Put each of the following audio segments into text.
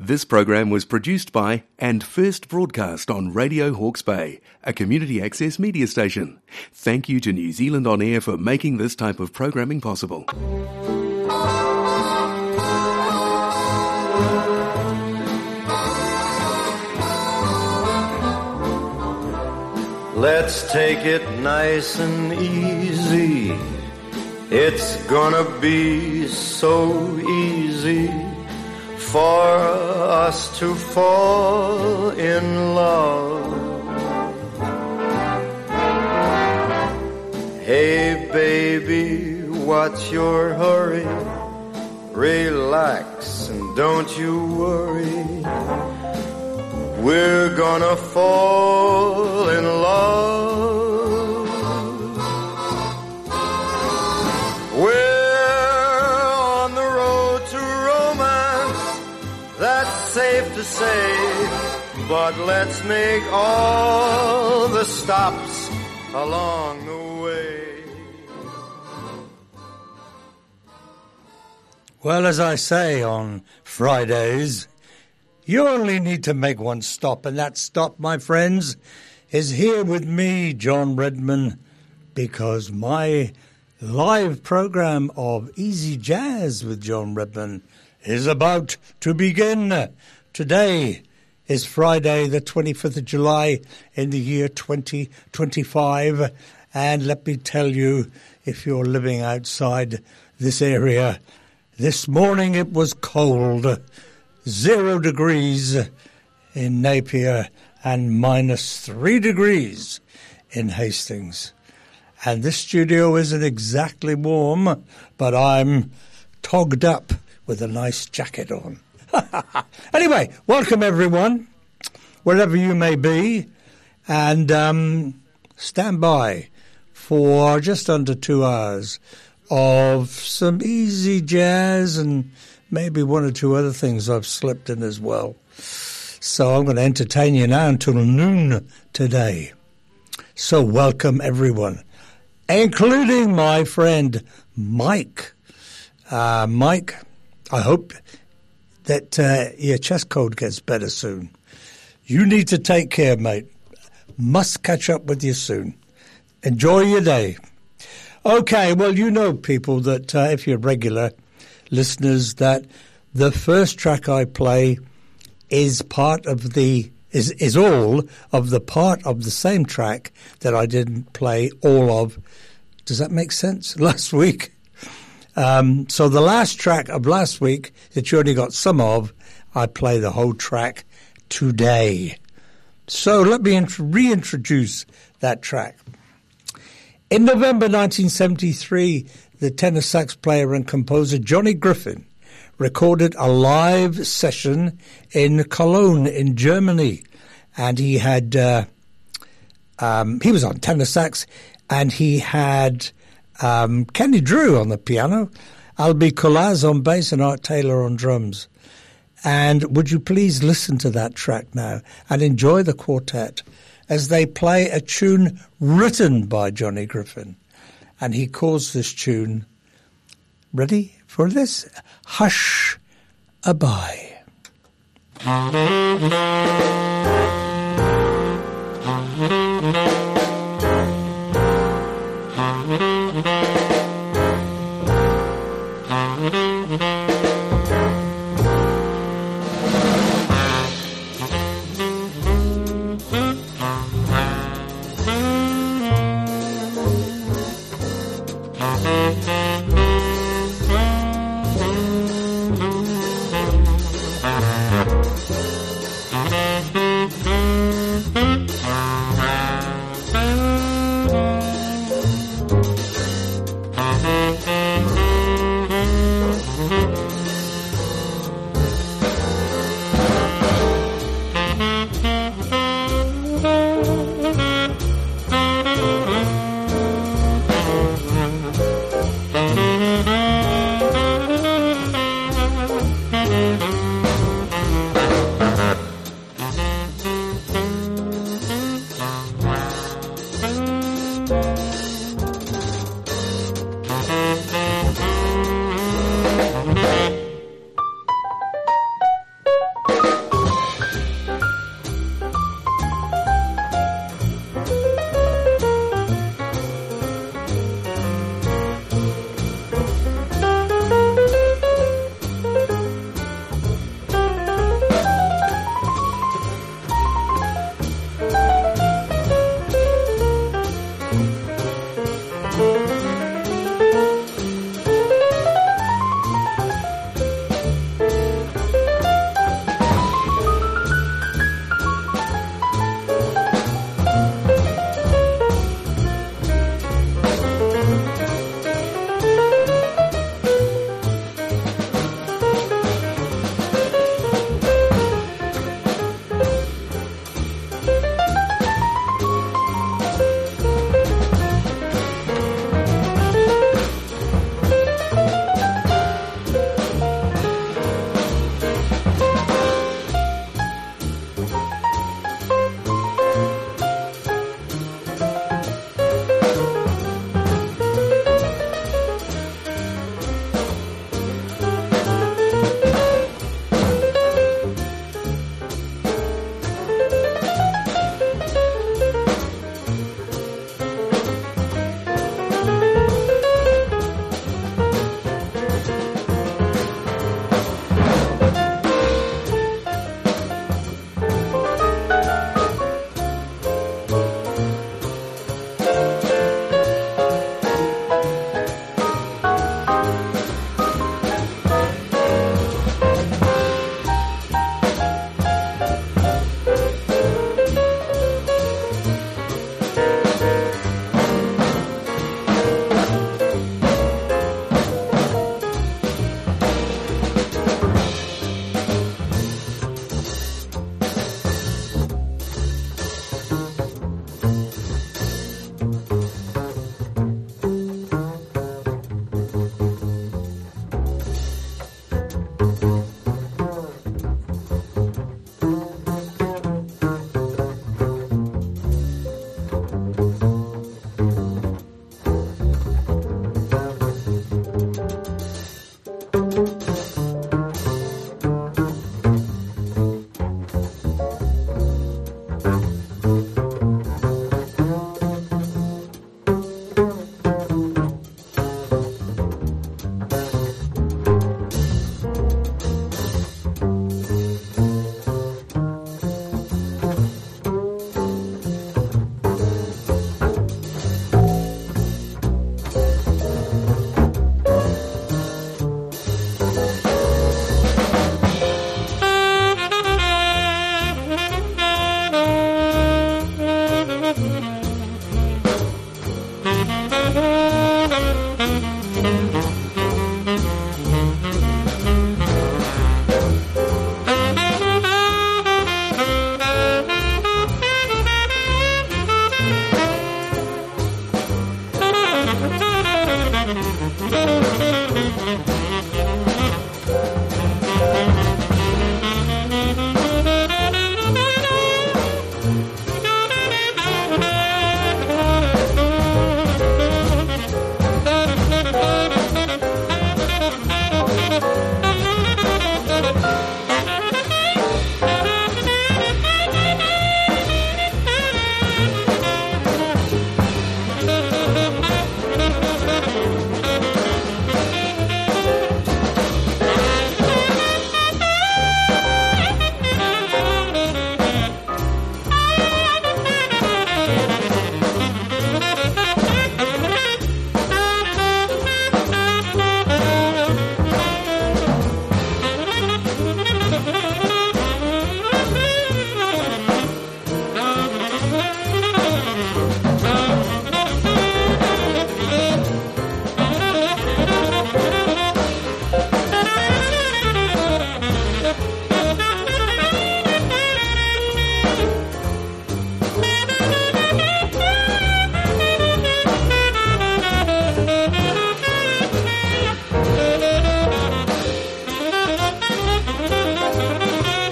This program was produced by and first broadcast on Radio Hawke's Bay, a community access media station. Thank you to New Zealand On Air for making this type of programming possible. Let's take it nice and easy. It's gonna be so easy for us to fall in love. Hey baby, what's your hurry? Relax and don't you worry. We're gonna fall in love. We're on the road to romance, that's safe to say, but let's make all the stops along the way. Well, as I say on Fridays, you only need to make one stop, and that stop, my friends, is here with me, John Redman, because my live program of Easy Jazz with John Redman is about to begin. Today is Friday, the 25th of July in the year 2025, and let me tell you, if you're living outside this area, this morning it was cold. 0 degrees in Napier and -3 degrees in Hastings. And this studio isn't exactly warm, but I'm togged up with a nice jacket on. Anyway, welcome everyone, wherever you may be, and stand by for just under 2 hours of some easy jazz and maybe 1 or 2 other things I've slipped in as well. So I'm going to entertain you now until noon today. So welcome everyone, including my friend Mike. Mike, I hope that your chest cold gets better soon. You need to take care, mate. Must catch up with you soon. Enjoy your day. Okay, well, you know, people, that if you're regular listeners, that the first track I play is part of the is all of the part of the same track that I didn't play all of. Does that make sense? Last week. So the last track of last week that you only got some of, I play the whole track today. So let me reintroduce that track. In November 1973, the tenor sax player and composer Johnny Griffin recorded a live session in Cologne in Germany, and he had he was on tenor sax, and he had Kenny Drew on the piano, Albie Colaz on bass, and Art Taylor on drums. And would you please listen to that track now and enjoy the quartet as they play a tune written by Johnny Griffin. And he calls this tune, ready for this? Hush a Bye. Mm-hmm.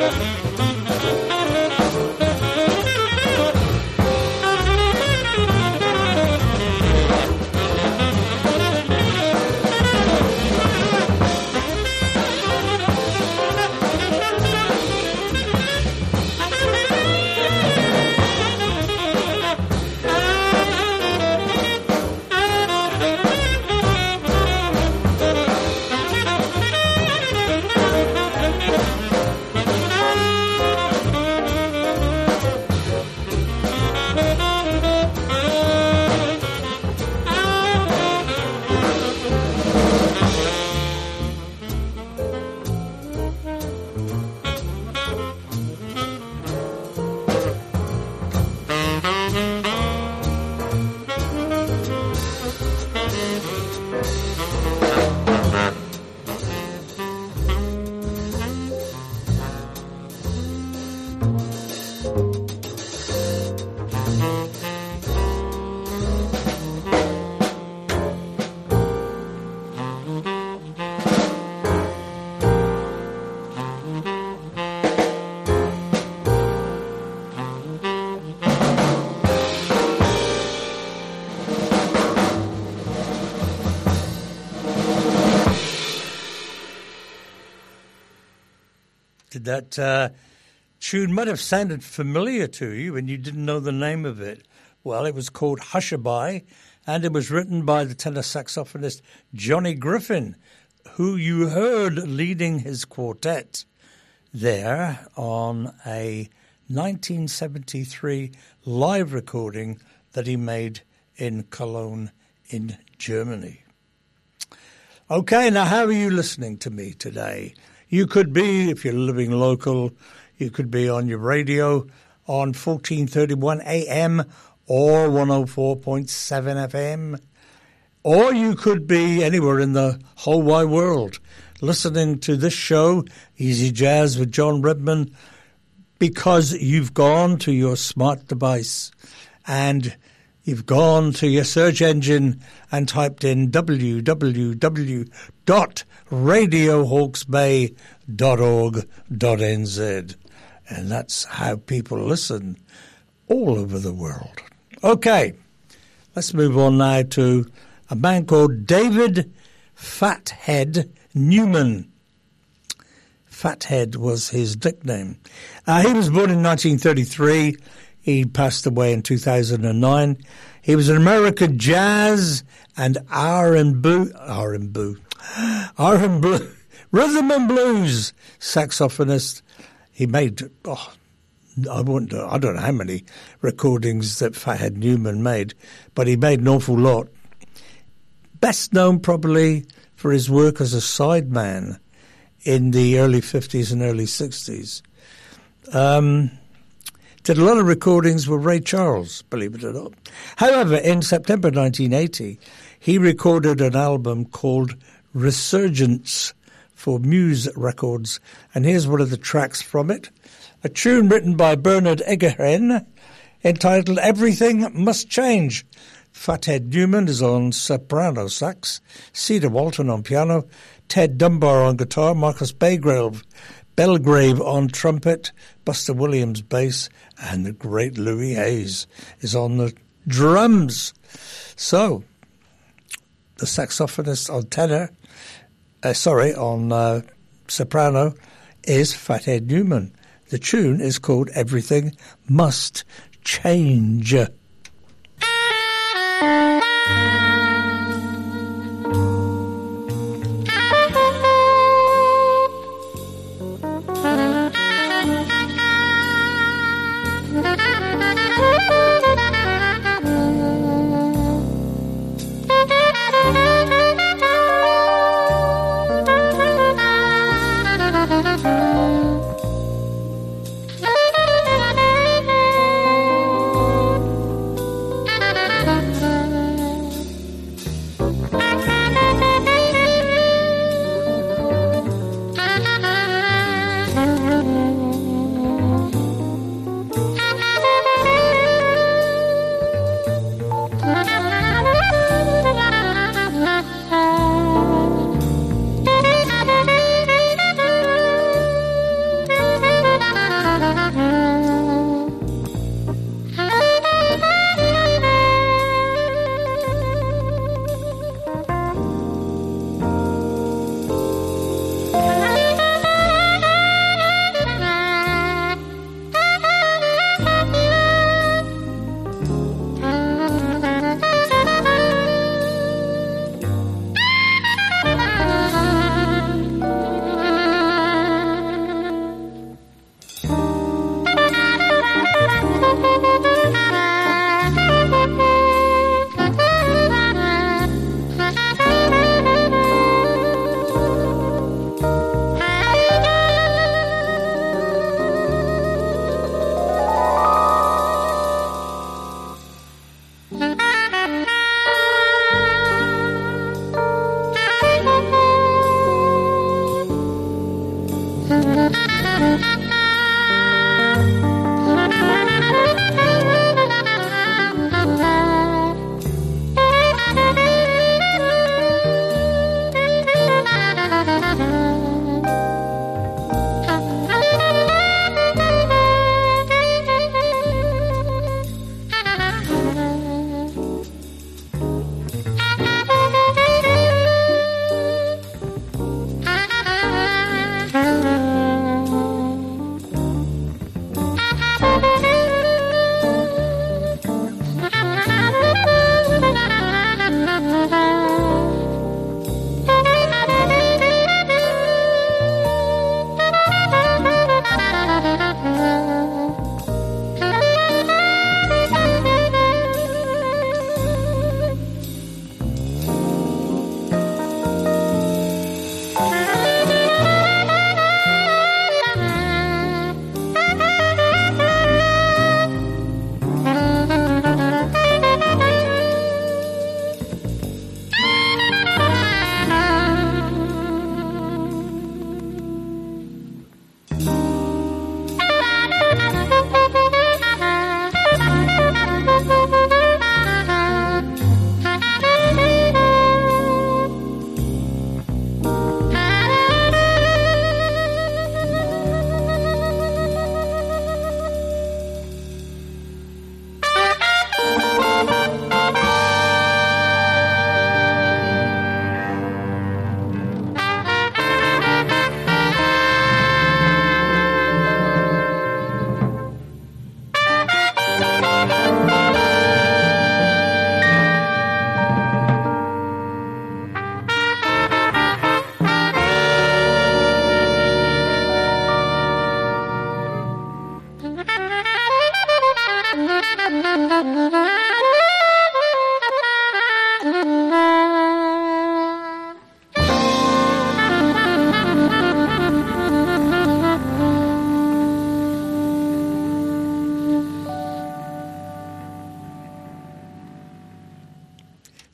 That tune might have sounded familiar to you when you didn't know the name of it. Well, it was called Hushabye, and it was written by the tenor saxophonist Johnny Griffin, who you heard leading his quartet there on a 1973 live recording that he made in Cologne in Germany. Okay, now how are you listening to me today? You could be, if you're living local, you could be on your radio on 1431 AM or 104.7 FM. Or you could be anywhere in the whole wide world listening to this show, Easy Jazz with John Redman, because you've gone to your smart device and you've gone to your search engine and typed in www.radiohawksbay.org.nz. And that's how people listen all over the world. Okay, let's move on now to a man called David Fathead Newman. Fathead was his nickname. He was born in 1933. He passed away in 2009. He was an American jazz and rhythm and blues saxophonist. He made, I don't know how many recordings that Fathead Newman made, but he made an awful lot. Best known probably for his work as a sideman in the early 50s and early 60s. Did a lot of recordings with Ray Charles, believe it or not. However, in September 1980, he recorded an album called Resurgence for Muse Records, and here's one of the tracks from it, a tune written by Bernard Eggehen entitled Everything Must Change. Fathead Newman is on soprano sax, Cedar Walton on piano, Ted Dunbar on guitar, Marcus Belgrave on trumpet, Buster Williams bass, and the great Louis Hayes is on the drums. So, the saxophonist on on soprano is Fathead Newman. The tune is called Everything Must Change.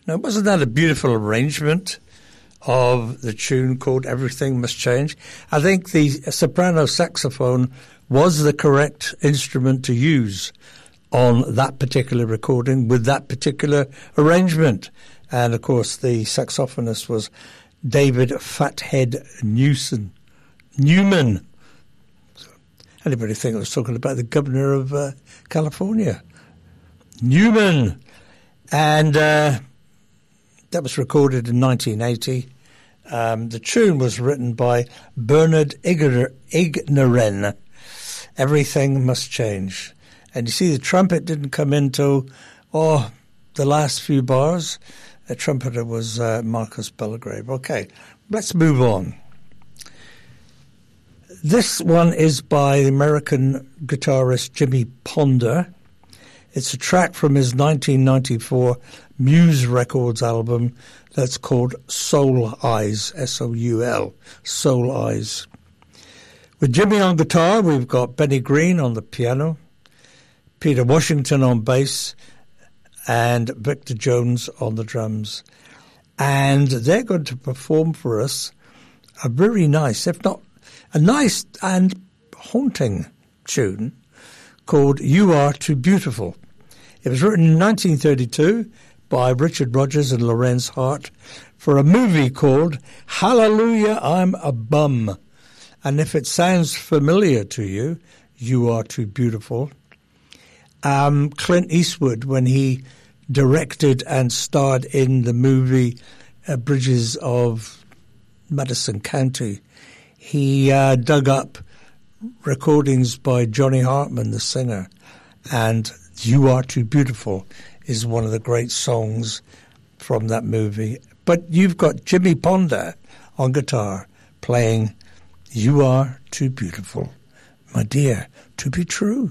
Now, wasn't that a beautiful arrangement of the tune called Everything Must Change? I think the soprano saxophone was the correct instrument to use on that particular recording with that particular arrangement. And, of course, the saxophonist was David Fathead Newman. Anybody think I was talking about the governor of California? Newman. And that was recorded in 1980. The tune was written by Bernard Ignoren. Everything Must Change. And you see, the trumpet didn't come in till, the last few bars. The trumpeter was Marcus Belgrave. Okay, let's move on. This one is by the American guitarist Jimmy Ponder. It's a track from his 1994 Muse Records album that's called Soul Eyes, S-O-U-L, Soul Eyes. With Jimmy on guitar, we've got Benny Green on the piano, Peter Washington on bass, and Victor Jones on the drums. And they're going to perform for us a very nice, if not a nice and haunting tune called You Are Too Beautiful. It was written in 1932 by Richard Rodgers and Lorenz Hart for a movie called Hallelujah, I'm a Bum. And if it sounds familiar to you, You Are Too Beautiful. Clint Eastwood, when he directed and starred in the movie Bridges of Madison County, he dug up recordings by Johnny Hartman, the singer, and You Are Too Beautiful is one of the great songs from that movie. But you've got Jimmy Ponder on guitar playing You Are Too Beautiful, my dear, to be true.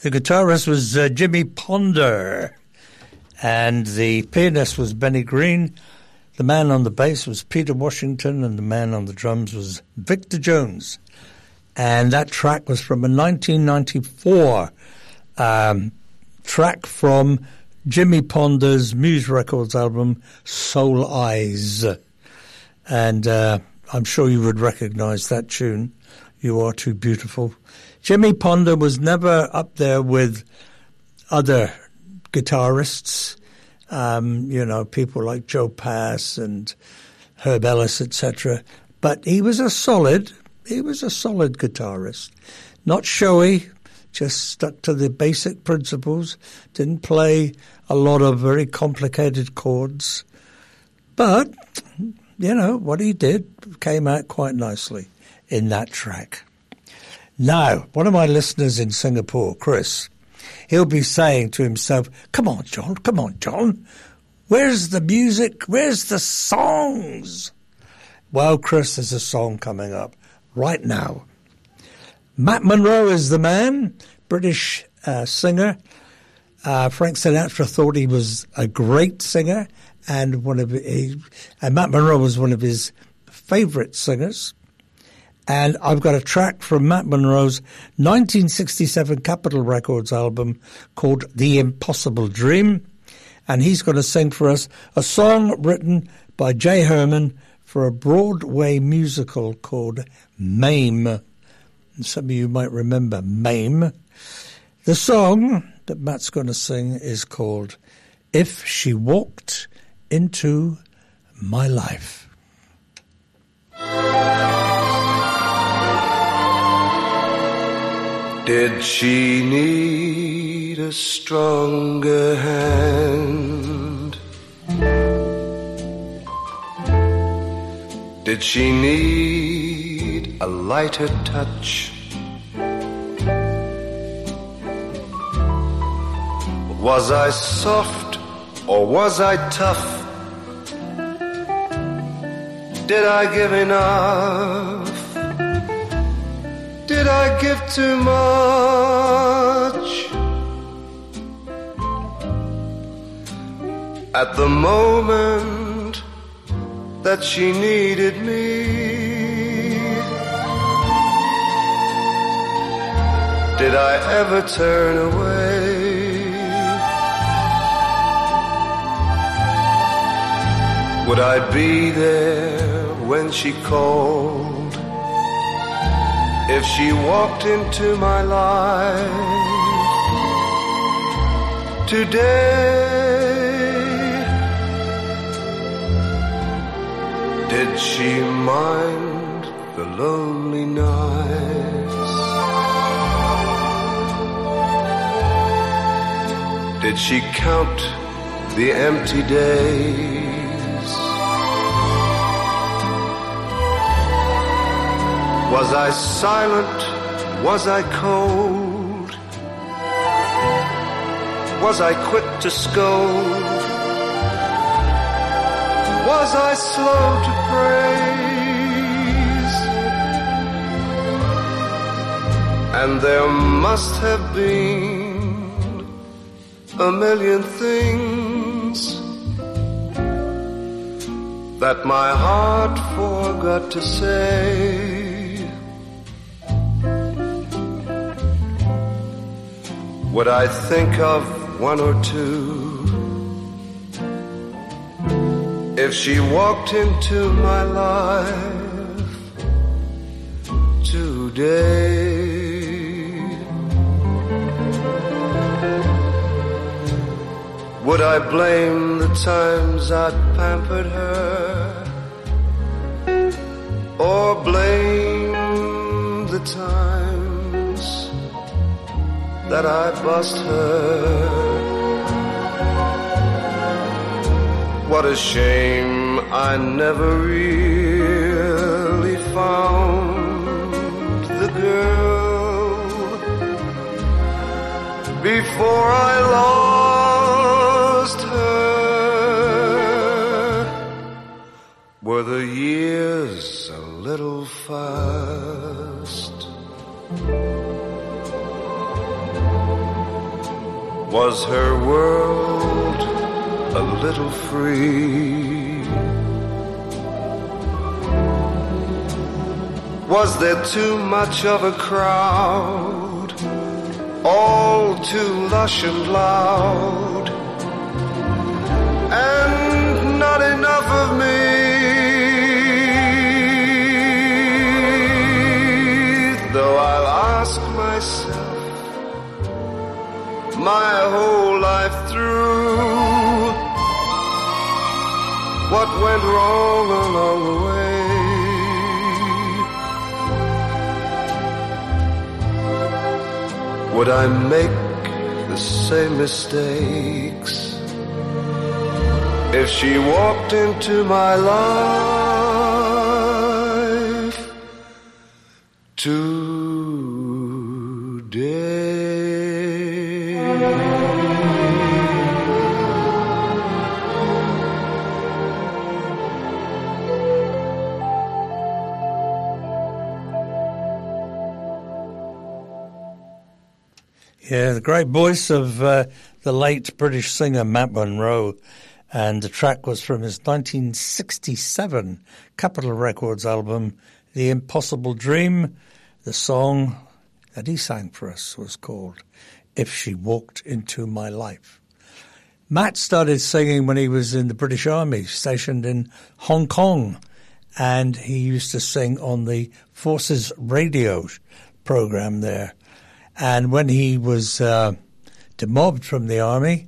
The guitarist was Jimmy Ponder, and the pianist was Benny Green. The man on the bass was Peter Washington, and the man on the drums was Victor Jones. And that track was from a 1994 track from Jimmy Ponder's Muse Records album, Soul Eyes. And I'm sure you would recognize that tune, You Are Too Beautiful. Jimmy Ponder was never up there with other guitarists, people like Joe Pass and Herb Ellis, etc. But he was a solid guitarist. Not showy, just stuck to the basic principles, didn't play a lot of very complicated chords. But, what he did came out quite nicely in that track. Now, one of my listeners in Singapore, Chris, he'll be saying to himself, come on, John, where's the music? Where's the songs? Well, Chris, there's a song coming up right now. Matt Monro is the man, British singer. Frank Sinatra thought he was a great singer, and Matt Monro was one of his favorite singers. And I've got a track from Matt Monro's 1967 Capitol Records album called The Impossible Dream. And he's going to sing for us a song written by Jay Herman for a Broadway musical called Mame. And some of you might remember Mame. The song that Matt's going to sing is called If She Walked Into My Life. Did she need a stronger hand? Did she need a lighter touch? Was I soft or was I tough? Did I give enough? Did I give too much? At the moment that she needed me, did I ever turn away? Would I be there when she called? If she walked into my life today, did she mind the lonely nights? Did she count the empty days? Was I silent? Was I cold? Was I quick to scold? Was I slow to praise? And there must have been a million things that my heart forgot to say. Would I think of one or two if she walked into my life today? Would I blame the times I'd pampered her, or blame the times that I bust her? What a shame I never really found the girl before I lost her. Were the years a little fast? Was her world a little free? Was there too much of a crowd, all too lush and loud, and not enough of me? Though I'll ask myself my whole life through, what went wrong along the way? Would I make the same mistakes if she walked into my life today? Yeah, the great voice of the late British singer Matt Monro, and the track was from his 1967 Capitol Records album, The Impossible Dream. The song that he sang for us was called If She Walked Into My Life. Matt started singing when he was in the British Army, stationed in Hong Kong, and he used to sing on the Forces radio program there. And when he was demobbed from the army,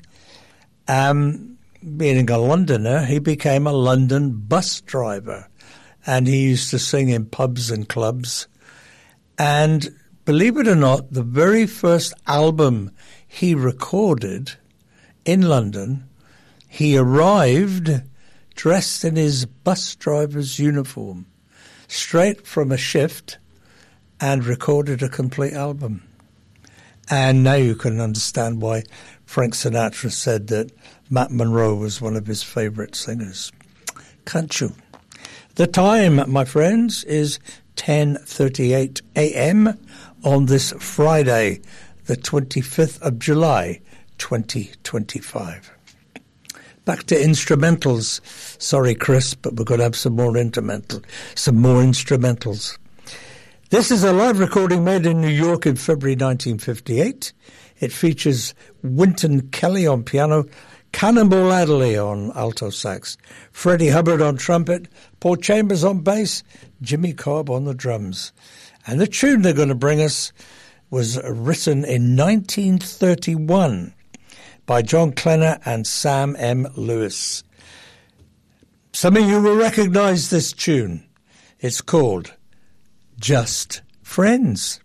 being a Londoner, he became a London bus driver. And he used to sing in pubs and clubs. And believe it or not, the very first album he recorded in London, he arrived dressed in his bus driver's uniform, straight from a shift, and recorded a complete album. And now you can understand why Frank Sinatra said that Matt Monro was one of his favourite singers. Can't you? The time, my friends, is 10:38 a.m. on this Friday, the 25th of July, 2025. Back to instrumentals. Sorry, Chris, but we're going to have some more instrumentals. This is a live recording made in New York in February 1958. It features Wynton Kelly on piano, Cannonball Adderley on alto sax, Freddie Hubbard on trumpet, Paul Chambers on bass, Jimmy Cobb on the drums. And the tune they're going to bring us was written in 1931 by John Klenner and Sam M. Lewis. Some of you will recognize this tune. It's called Just Friends.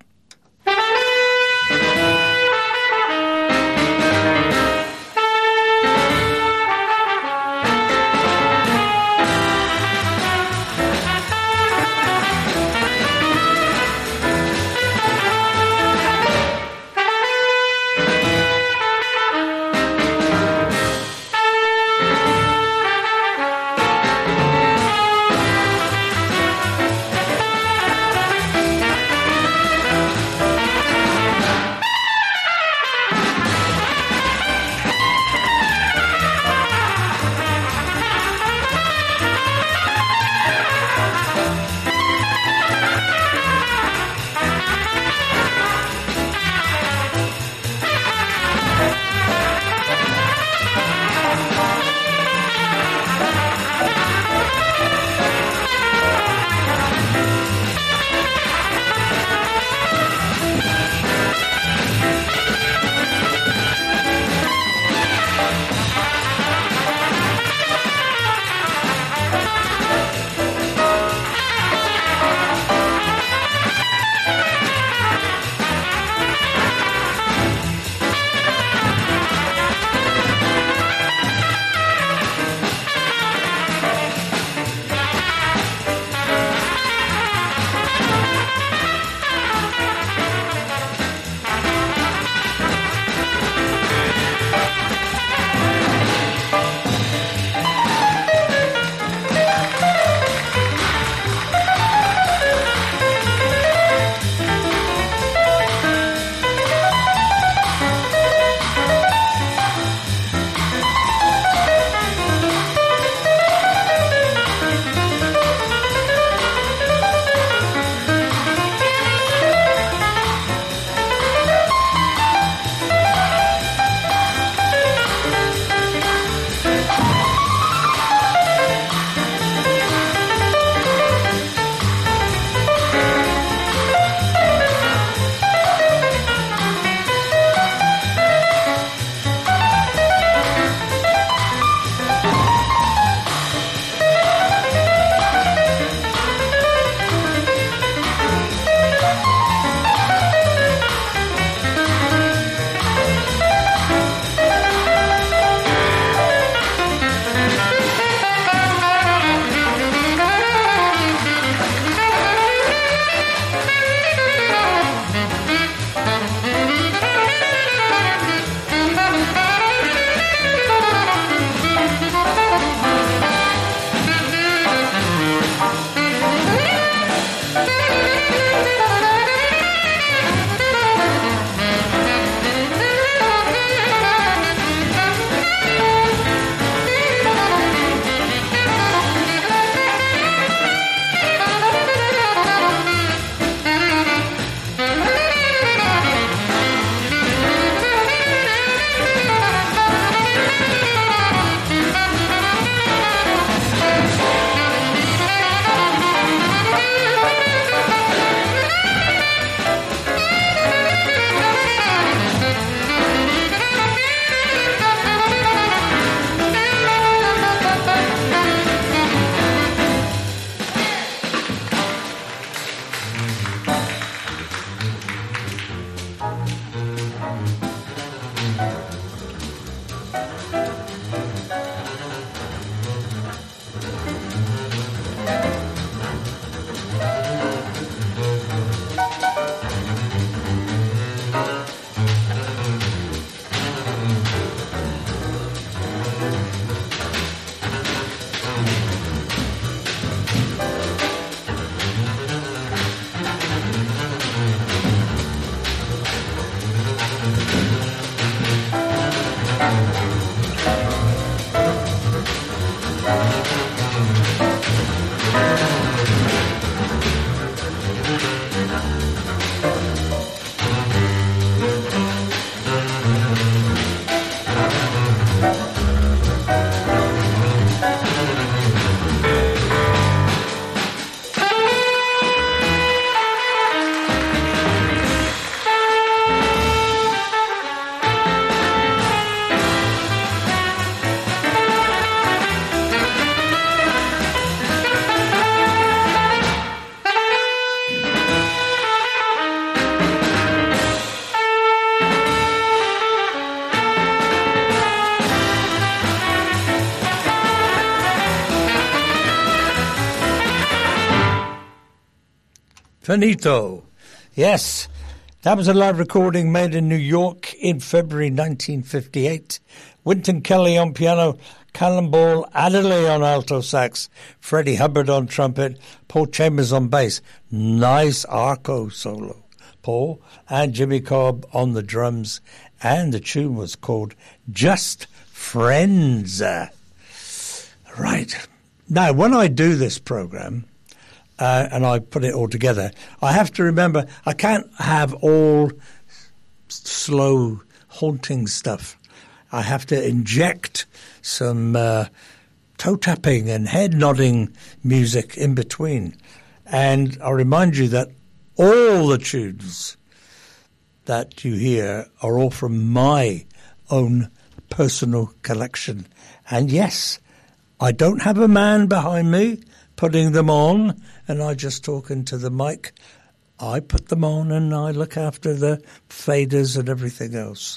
Finito. Yes, that was a live recording made in New York in February 1958. Wynton Kelly on piano, Callum Ball, Adderley on alto sax, Freddie Hubbard on trumpet, Paul Chambers on bass. Nice arco solo, Paul, and Jimmy Cobb on the drums. And the tune was called Just Friends. Right. Now, when I do this program, and I put it all together, I have to remember I can't have all slow, haunting stuff. I have to inject some toe-tapping and head-nodding music in between. And I remind you that all the tunes that you hear are all from my own personal collection. And yes, I don't have a man behind me putting them on, and I just talk into the mic. I put them on and I look after the faders and everything else.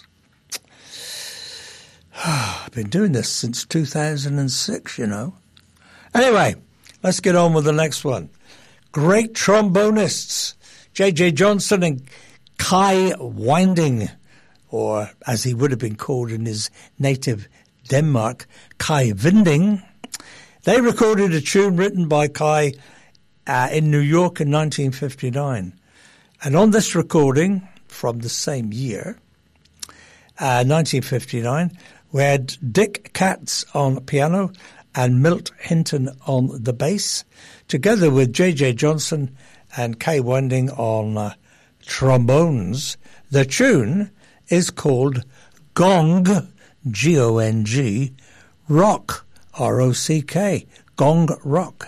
I've been doing this since 2006, you know. Anyway, let's get on with the next one. Great trombonists, J.J. Johnson and Kai Winding, or as he would have been called in his native Denmark, Kai Winding. They recorded a tune written by Kai in New York in 1959. And on this recording from the same year, 1959, we had Dick Katz on piano and Milt Hinton on the bass, together with J.J. Johnson and Kai Winding on trombones. The tune is called Gong, G-O-N-G, Rock, R-O-C-K, Gong Rock.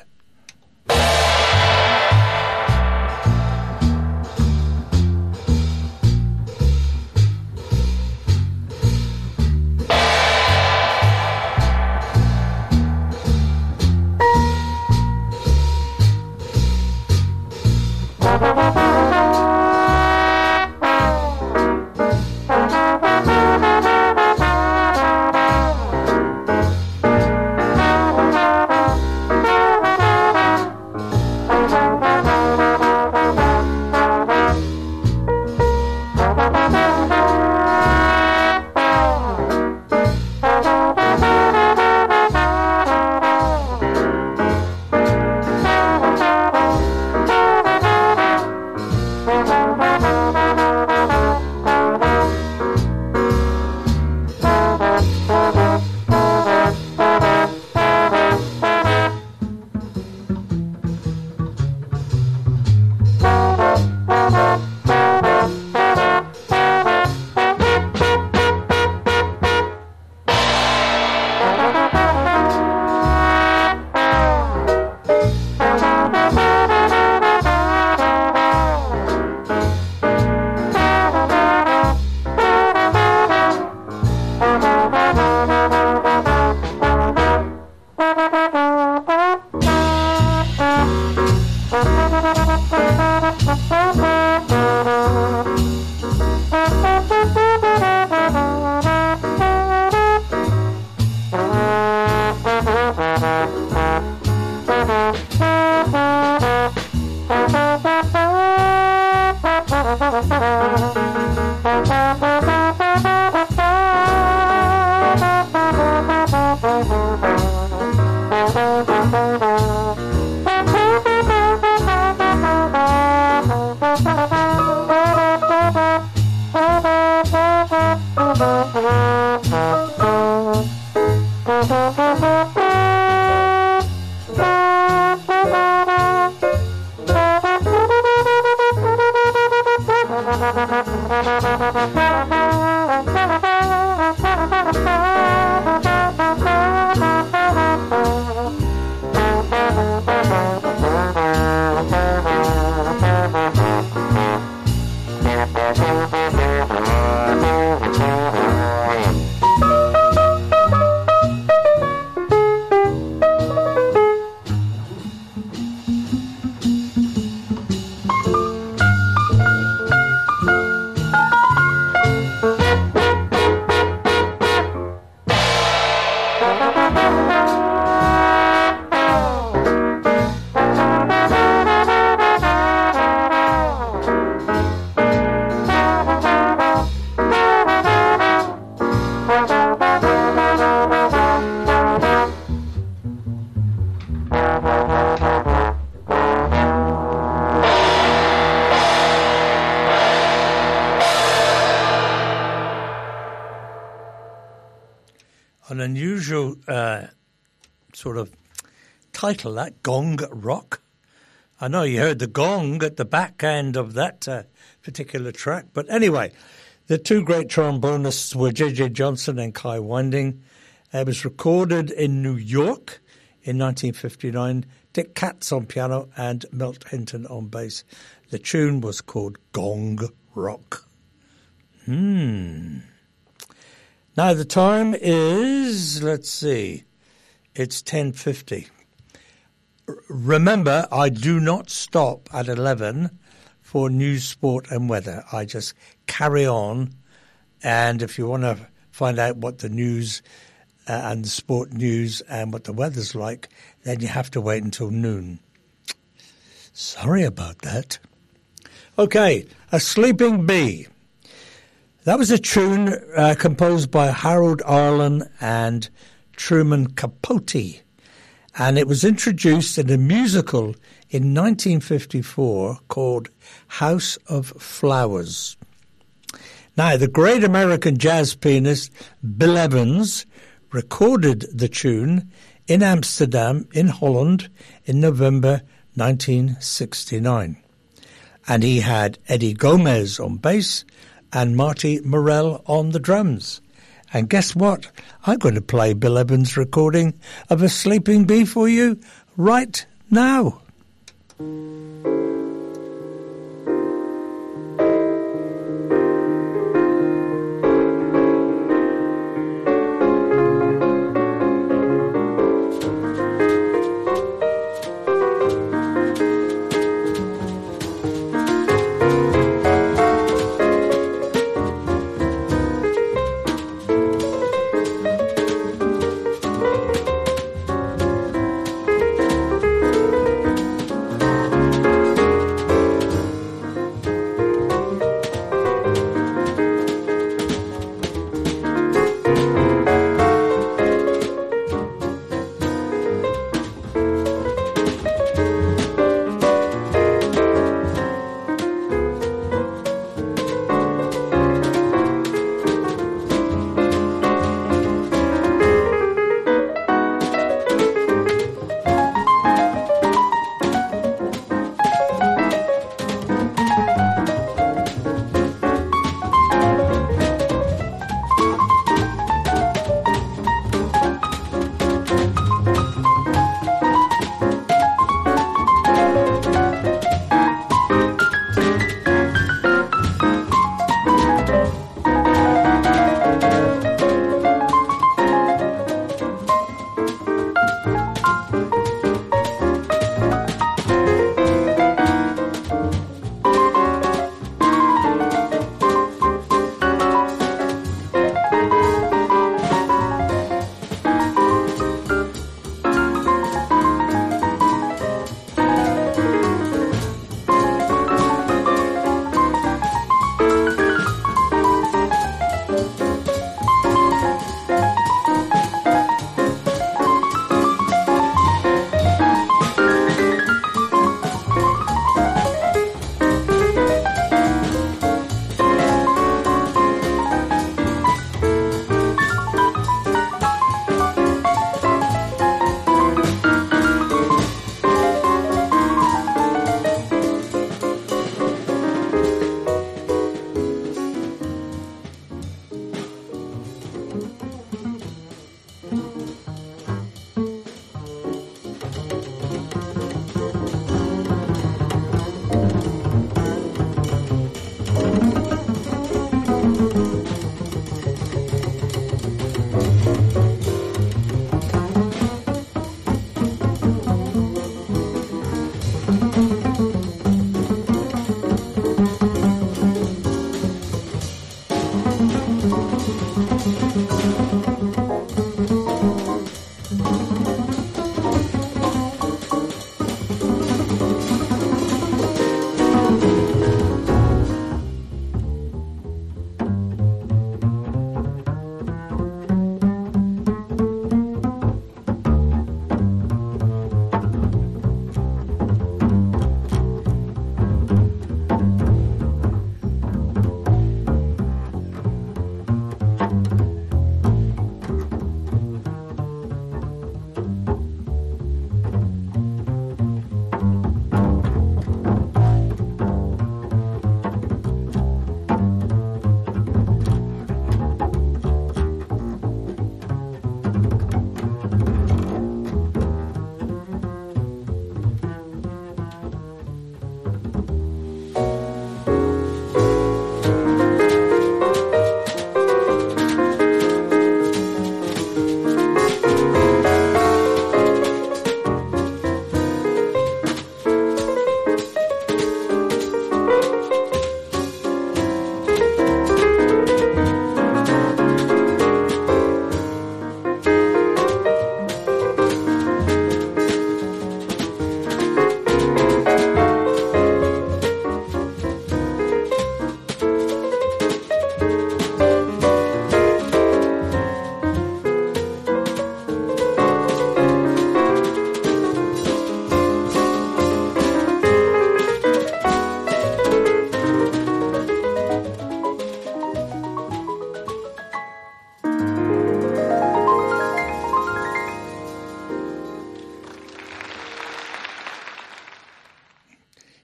unusual sort of title, that, Gong Rock. I know you heard the gong at the back end of that particular track. But anyway, the two great trombonists were J.J. Johnson and Kai Winding. It was recorded in New York in 1959. Dick Katz on piano and Milt Hinton on bass. The tune was called Gong Rock. Now the time is, let's see, it's 10:50. Remember, I do not stop at 11 for news, sport and weather. I just carry on. And if you want to find out what the news and the sport news and what the weather's like, then you have to wait until noon. Sorry about that. Okay, A Sleeping Bee. That was a tune composed by Harold Arlen and Truman Capote. And it was introduced in a musical in 1954 called House of Flowers. Now, the great American jazz pianist Bill Evans recorded the tune in Amsterdam, in Holland, in November 1969. And he had Eddie Gomez on bass and Marty Morell on the drums. And guess what? I'm going to play Bill Evans' recording of A Sleeping Bee for you right now.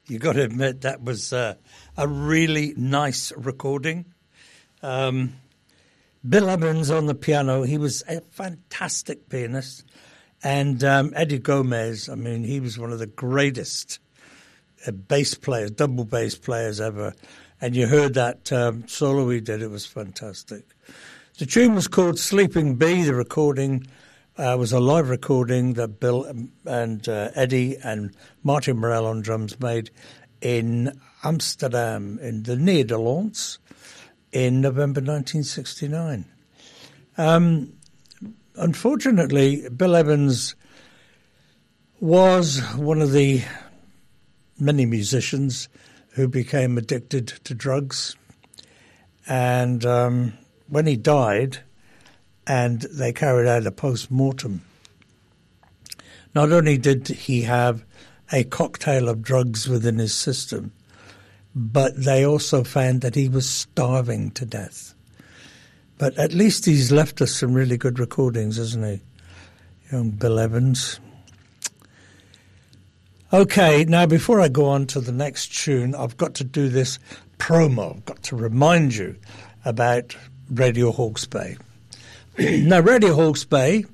You got to admit that was a really nice recording. Bill Evans on the piano, he was a fantastic pianist. And Eddie Gomez, I mean, he was one of the greatest bass players, double bass players ever. And you heard that solo he did, it was fantastic. The tune was called Sleeping Bee. The recording was a live recording that Bill and Eddie and Martin Morell on drums made in Amsterdam, in the Netherlands, in November 1969. Unfortunately, Bill Evans was one of the many musicians who became addicted to drugs. And when he died, and they carried out a post-mortem, not only did he have a cocktail of drugs within his system, but they also found that he was starving to death. But at least he's left us some really good recordings, hasn't he? Young Bill Evans. Okay, now before I go on to the next tune, I've got to do this promo. I've got to remind you about Radio Hawke's Bay. Now, Radio Hawke's Bay,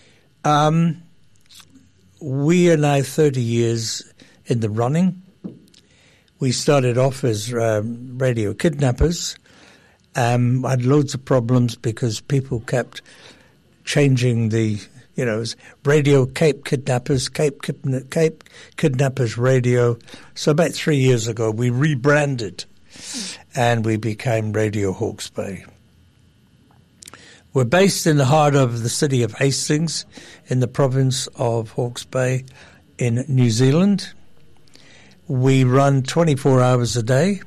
we are now 30 years in the running. We started off as Radio Kidnappers. Had loads of problems because people kept changing the, Radio Cape Kidnappers, Cape Kidnappers Radio. So about 3 years ago, we rebranded and we became Radio Hawke's Bay. We're based in the heart of the city of Hastings in the province of Hawke's Bay in New Zealand. We run 24 hours a day,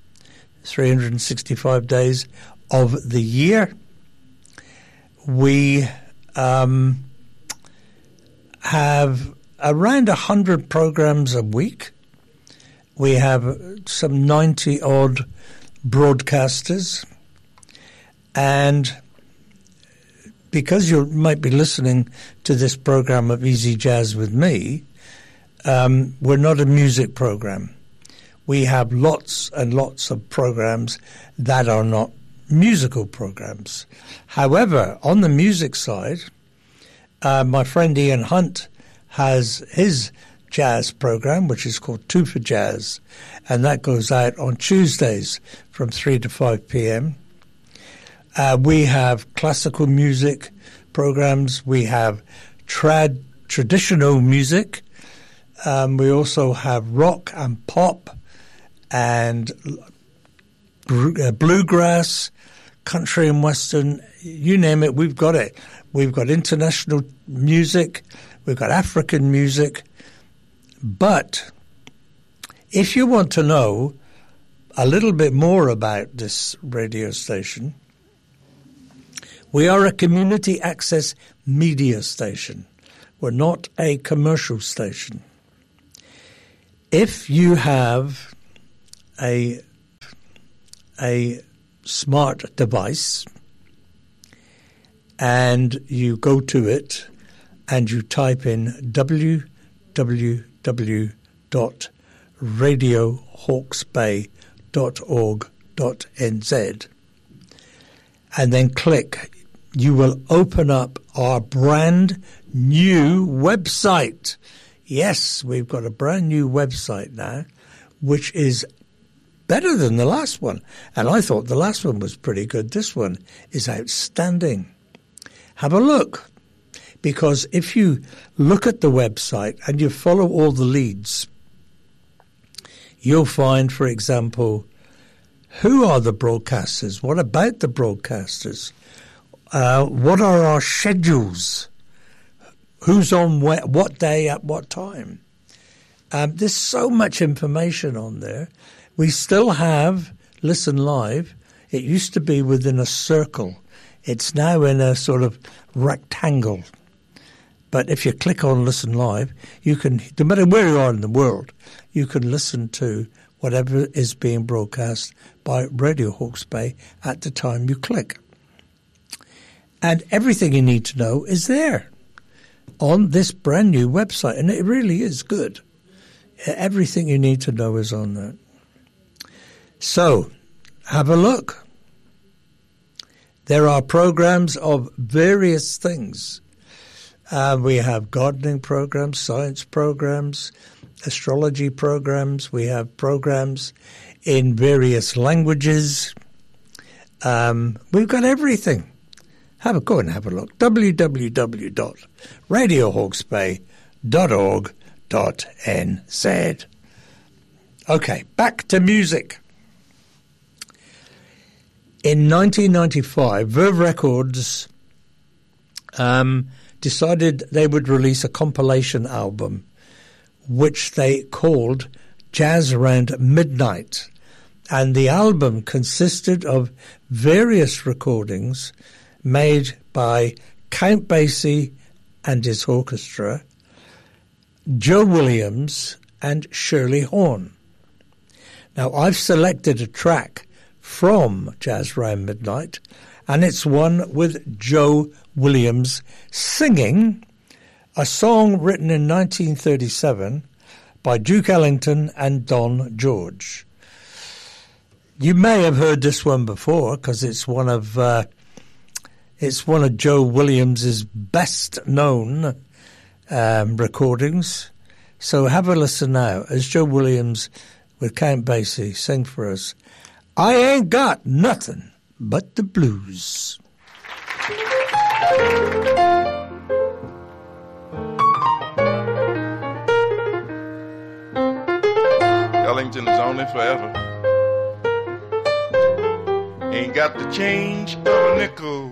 365 days of the year. We have around 100 programs a week. We have some 90-odd broadcasters. And because you might be listening to this program of Easy Jazz with me, we're not a music program. We have lots and lots of programs that are not musical programs. However, on the music side, my friend Ian Hunt has his jazz program, which is called 2 for Jazz, and that goes out on Tuesdays from 3 to 5 p.m. We have classical music programs. We have traditional music. We also have rock and pop and bluegrass, country and western, you name it, we've got it. We've got international music. We've got African music. But if you want to know a little bit more about this radio station, we are a community access media station. We're not a commercial station. If you have a smart device and you go to it and you type in www.radiohawksbay.org.nz and then click, you will open up our brand new website. Yes, we've got a brand new website now, which is better than the last one. And I thought the last one was pretty good. This one is outstanding. Have a look. Because if you look at the website and you follow all the leads, you'll find, for example, who are the broadcasters? What about the broadcasters? What are our schedules? Who's on what day at what time? There's so much information on there. We still have Listen Live. It used to be within a circle. It's now in a sort of rectangle. But if you click on Listen Live, you can, no matter where you are in the world, you can listen to whatever is being broadcast by Radio Hawke's Bay at the time you click. And everything you need to know is there on this brand new website. And it really is good. Everything you need to know is on that. So, have a look. There are programs of various things. We have gardening programs, science programs, astrology programs. We have programs in various languages. We've got everything. Go and have a look. www.radiohawkesbay.org.nz. Okay, back to music. In 1995, Verve Records decided they would release a compilation album, which they called Jazz Around Midnight. And the album consisted of various recordings made by Count Basie and his orchestra, Joe Williams and Shirley Horn. Now, I've selected a track from Jazz Around Midnight, and it's one with Joe Williams singing a song written in 1937 by Duke Ellington and Don George. You may have heard this one before because it's one of Joe Williams's best known recordings. So have a listen now as Joe Williams with Count Basie sing for us, I Ain't Got Nothing But the Blues. Ellington is only forever. Ain't got the change of a nickel.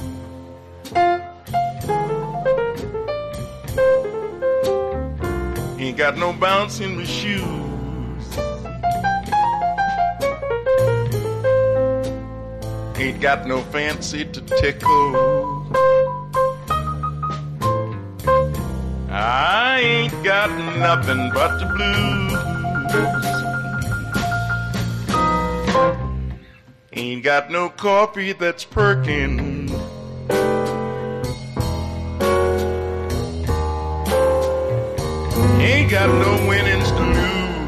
Ain't got no bounce in my shoes. Ain't got no fancy to tickle. I ain't got nothing but the blues. Ain't got no coffee that's perking. Ain't got no winnings to lose.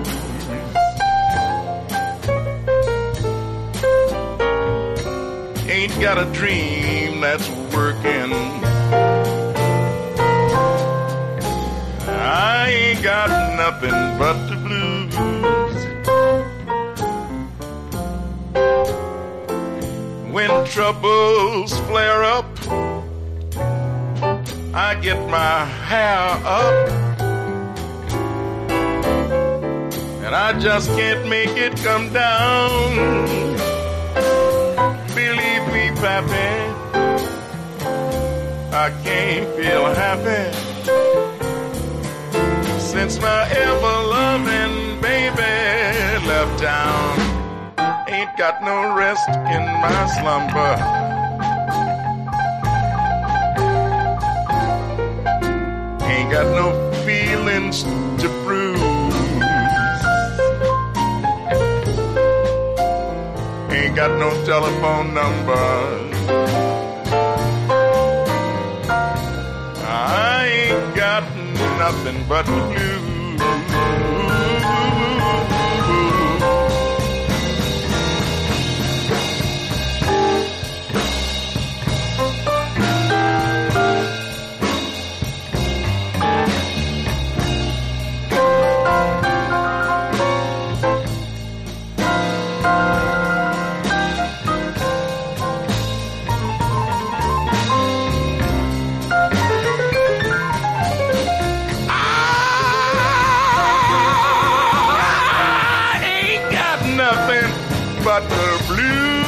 Ain't got a dream that's working. I ain't got nothing but the blues. When troubles flare up, I get my hair up, and I just can't make it come down. Believe me, Pappy, I can't feel happy since my ever-loving baby left town. Ain't got no rest in my slumber. Ain't got no feelings to bruise. Ain't got no telephone number. I ain't got nothing but the blues. But the blues.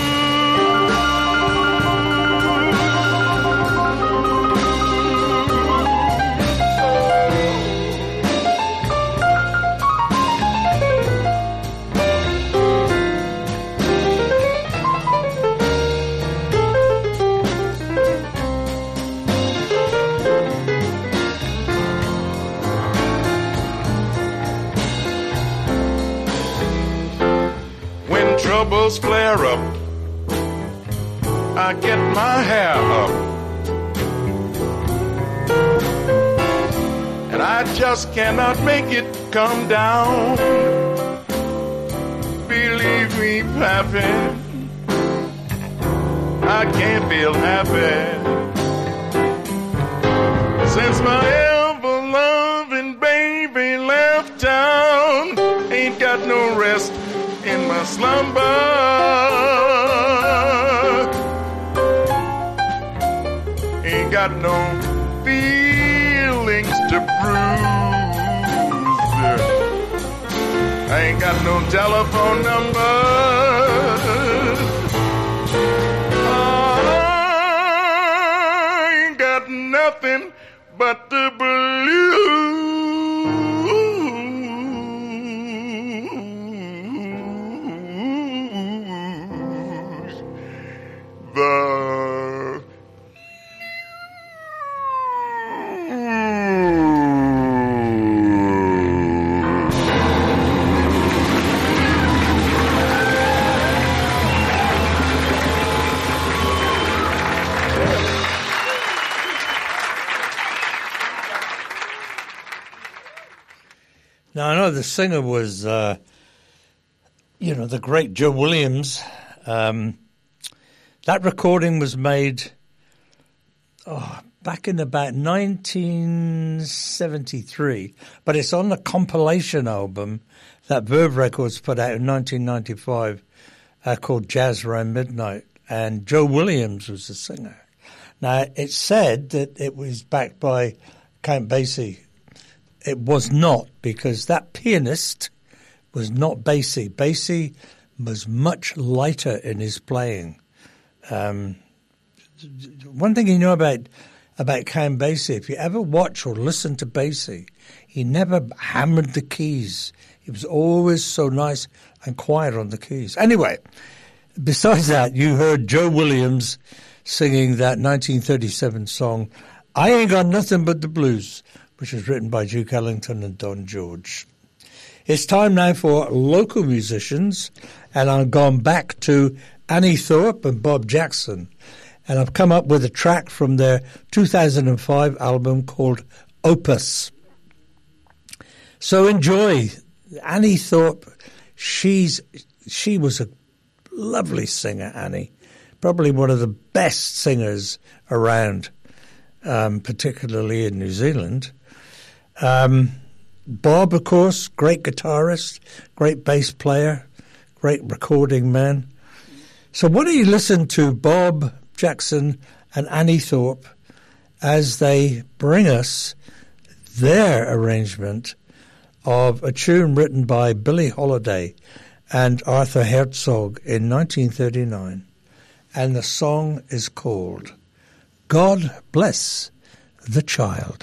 When troubles flare up, I get my hair up, and I just cannot make it come down. Believe me, Pappy, I can't feel happy since my ever-loving baby left town. Ain't got no rest in my slumber. Ain't got no feelings to bruise. I ain't got no telephone number. I ain't got nothing but the blues. Now, I know the singer was, the great Joe Williams. That recording was made back in about 1973, but it's on the compilation album that Verve Records put out in 1995 called Jazz Around Midnight, and Joe Williams was the singer. Now, it's said that it was backed by Count Basie. It was not, because that pianist was not Basie. Basie was much lighter in his playing. One thing you know about Count Basie, if you ever watch or listen to Basie, he never hammered the keys. He was always so nice and quiet on the keys. Anyway, besides that, you heard Joe Williams singing that 1937 song, I Ain't Got Nothing But the Blues, which was written by Duke Ellington and Don George. It's time now for local musicians, and I've gone back to Annie Thorpe and Bob Jackson, and I've come up with a track from their 2005 album called Opus. So enjoy. Annie Thorpe, she was a lovely singer, Annie. Probably one of the best singers around, particularly in New Zealand. Bob, of course, great guitarist, great bass player, great recording man. So why don't you listen to Bob Jackson and Annie Thorpe as they bring us their arrangement of a tune written by Billie Holiday and Arthur Herzog in 1939. And the song is called God Bless the Child.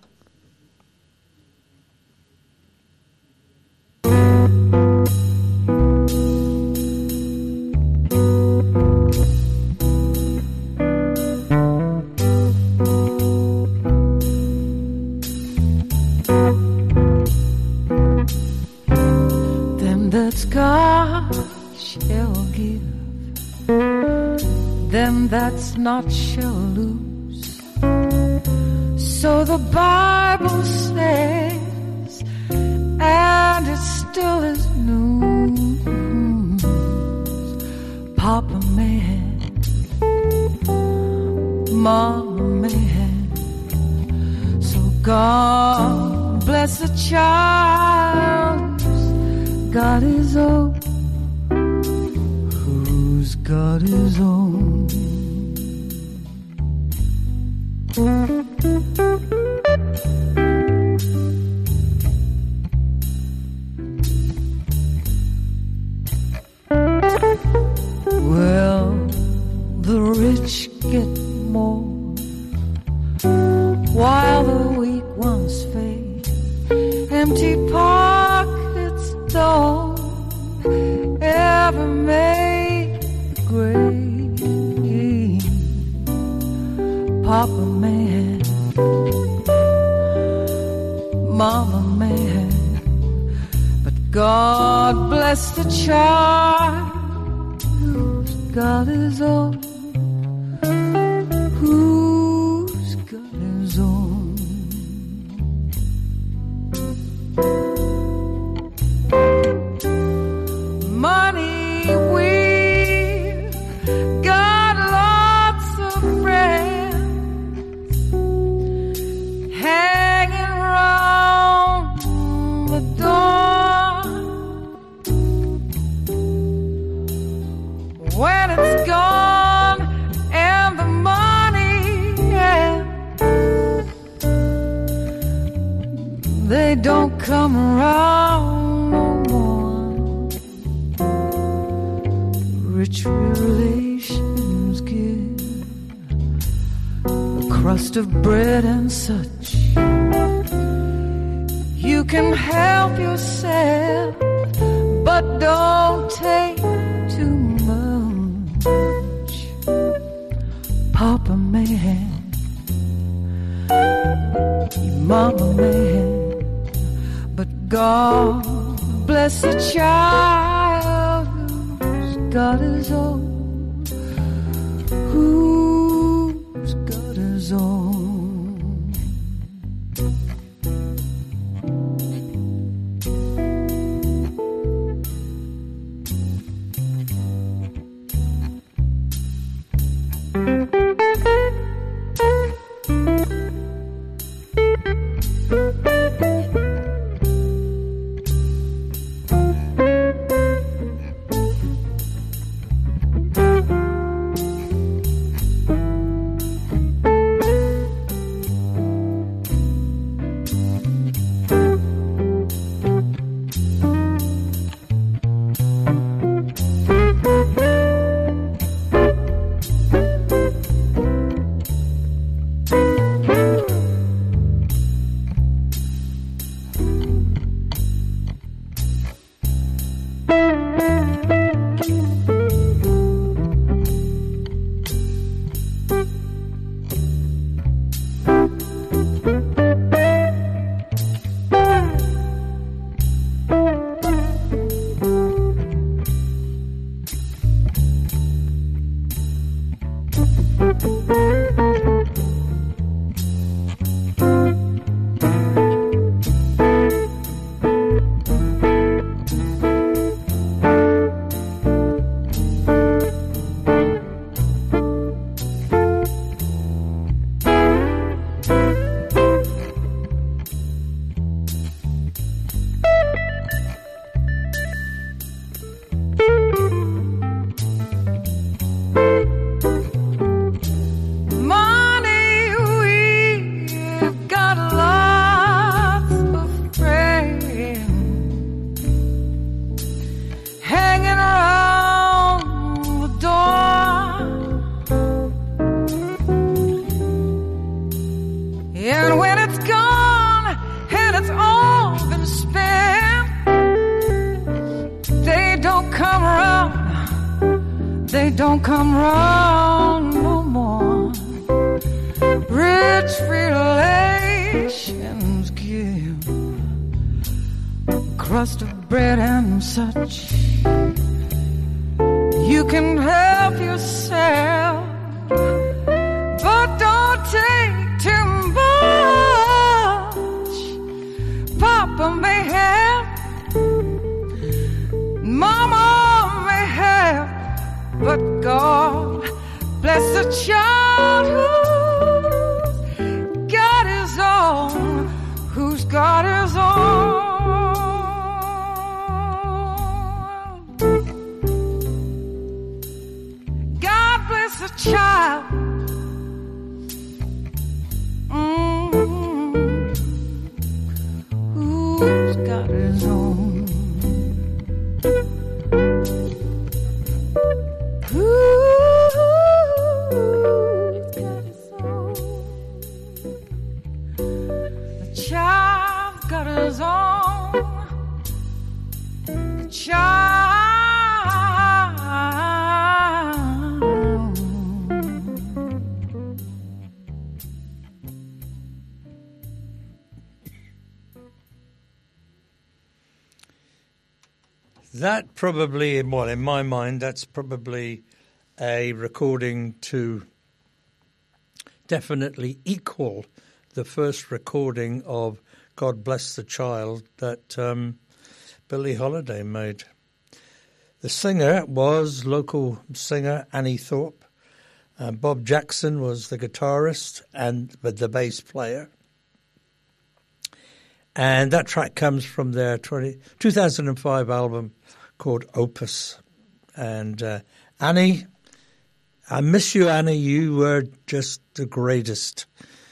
God shall give, them that's not shall lose. So the Bible says, and it still is news. Papa man, Mama man, so God bless the child. God is own, who's God is own. Well, the rich get more, while the weak ones fade. Empty pockets don't ever make great. Papa man, Mama man, but God bless the child whose God is on, whose God is on. dawn. When it's gone and the money, they don't come around no more. Rich relations give a crust of bread and such. You can help yourself, but don't take too much. Papa man, your mama man, but God bless the child who's got his own, who's got his own. Don't come round no more. Rich relations give a crust of bread and such. You can help yourself, but don't take too much. Papa may have, Mama may have, but God bless the child who's got his own, who's got his own. God bless the child. Who's got his own. That probably, well, in my mind, that's probably a recording to definitely equal the first recording of God Bless the Child that Billie Holiday made. The singer was local singer Annie Thorpe. Bob Jackson was the guitarist and the bass player. And that track comes from their 2005 album called Opus. And Annie, I miss you, Annie. You were just the greatest.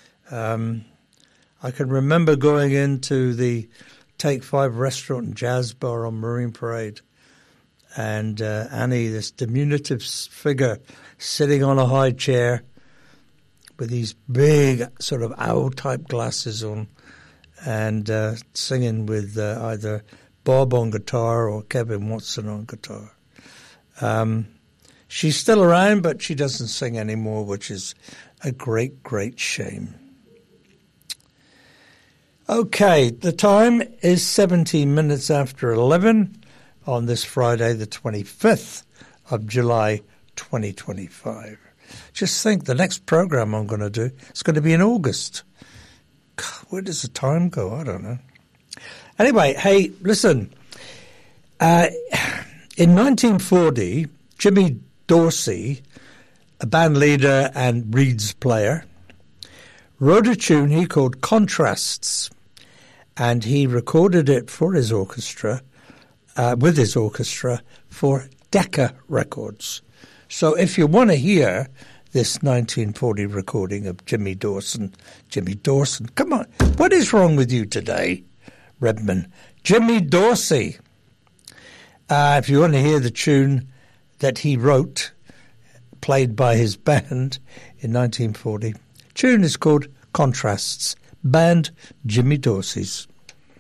I can remember going into the Take 5 restaurant and jazz bar on Marine Parade. And Annie, this diminutive figure, sitting on a high chair with these big sort of owl-type glasses on, and singing with either Bob on guitar or Kevin Watson on guitar. She's still around, but she doesn't sing anymore, which is a great, great shame. Okay, the time is 17 minutes after 11 on this Friday, the 25th of July, 2025. Just think, the next program I'm going to do, it's going to be in August. God, where does the time go? I don't know. Anyway, hey, listen. In 1940, Jimmy Dorsey, a band leader and reeds player, wrote a tune he called Contrasts, and he recorded it for his orchestra, with his orchestra, for Decca Records. So if you want to hear this 1940 recording of Jimmy Dawson, come on, what is wrong with you today, Redman? Jimmy Dorsey. If you want to hear the tune that he wrote, played by his band in 1940, tune is called Contrasts, band Jimmy Dorsey's.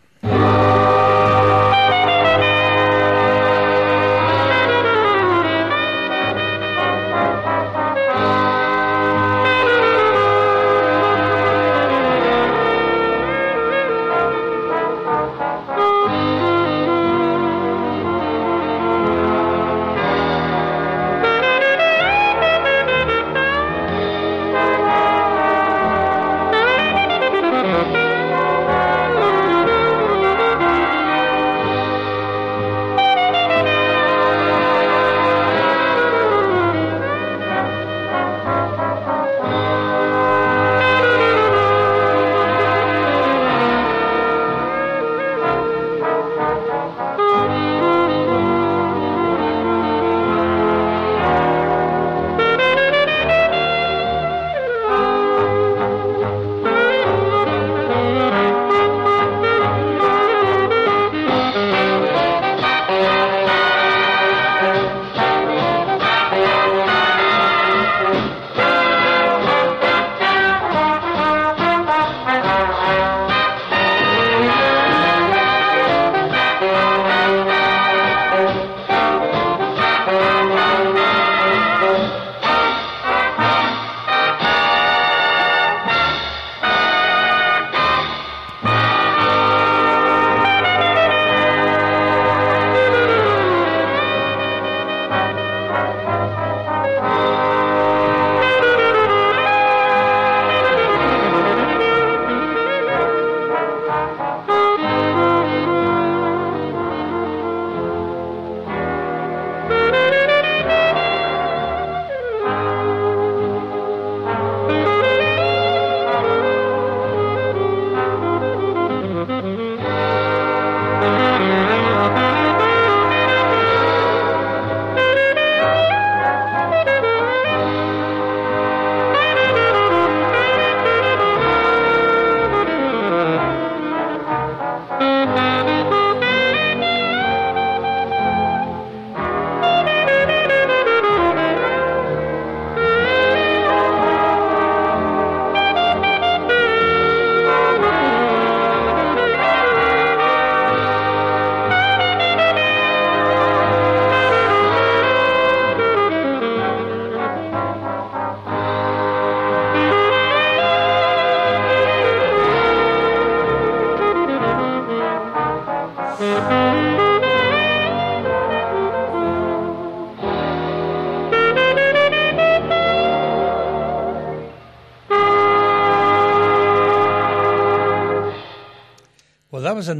Well, that was a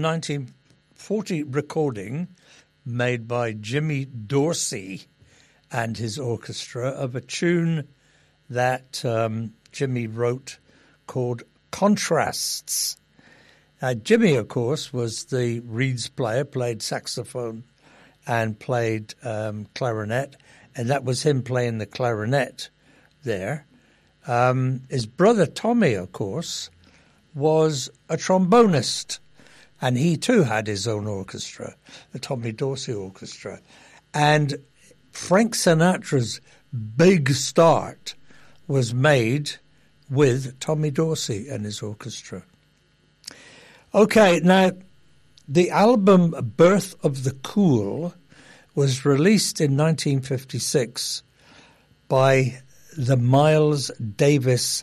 1940 recording made by Jimmy Dorsey and his orchestra of a tune that Jimmy wrote called Contrasts. Jimmy, of course, was the reeds player, played saxophone and played clarinet, and that was him playing the clarinet there. His brother Tommy, of course, was a trombonist, and he too had his own orchestra, the Tommy Dorsey Orchestra. And Frank Sinatra's big start was made with Tommy Dorsey and his orchestra. Okay, now, the album Birth of the Cool was released in 1956 by the Miles Davis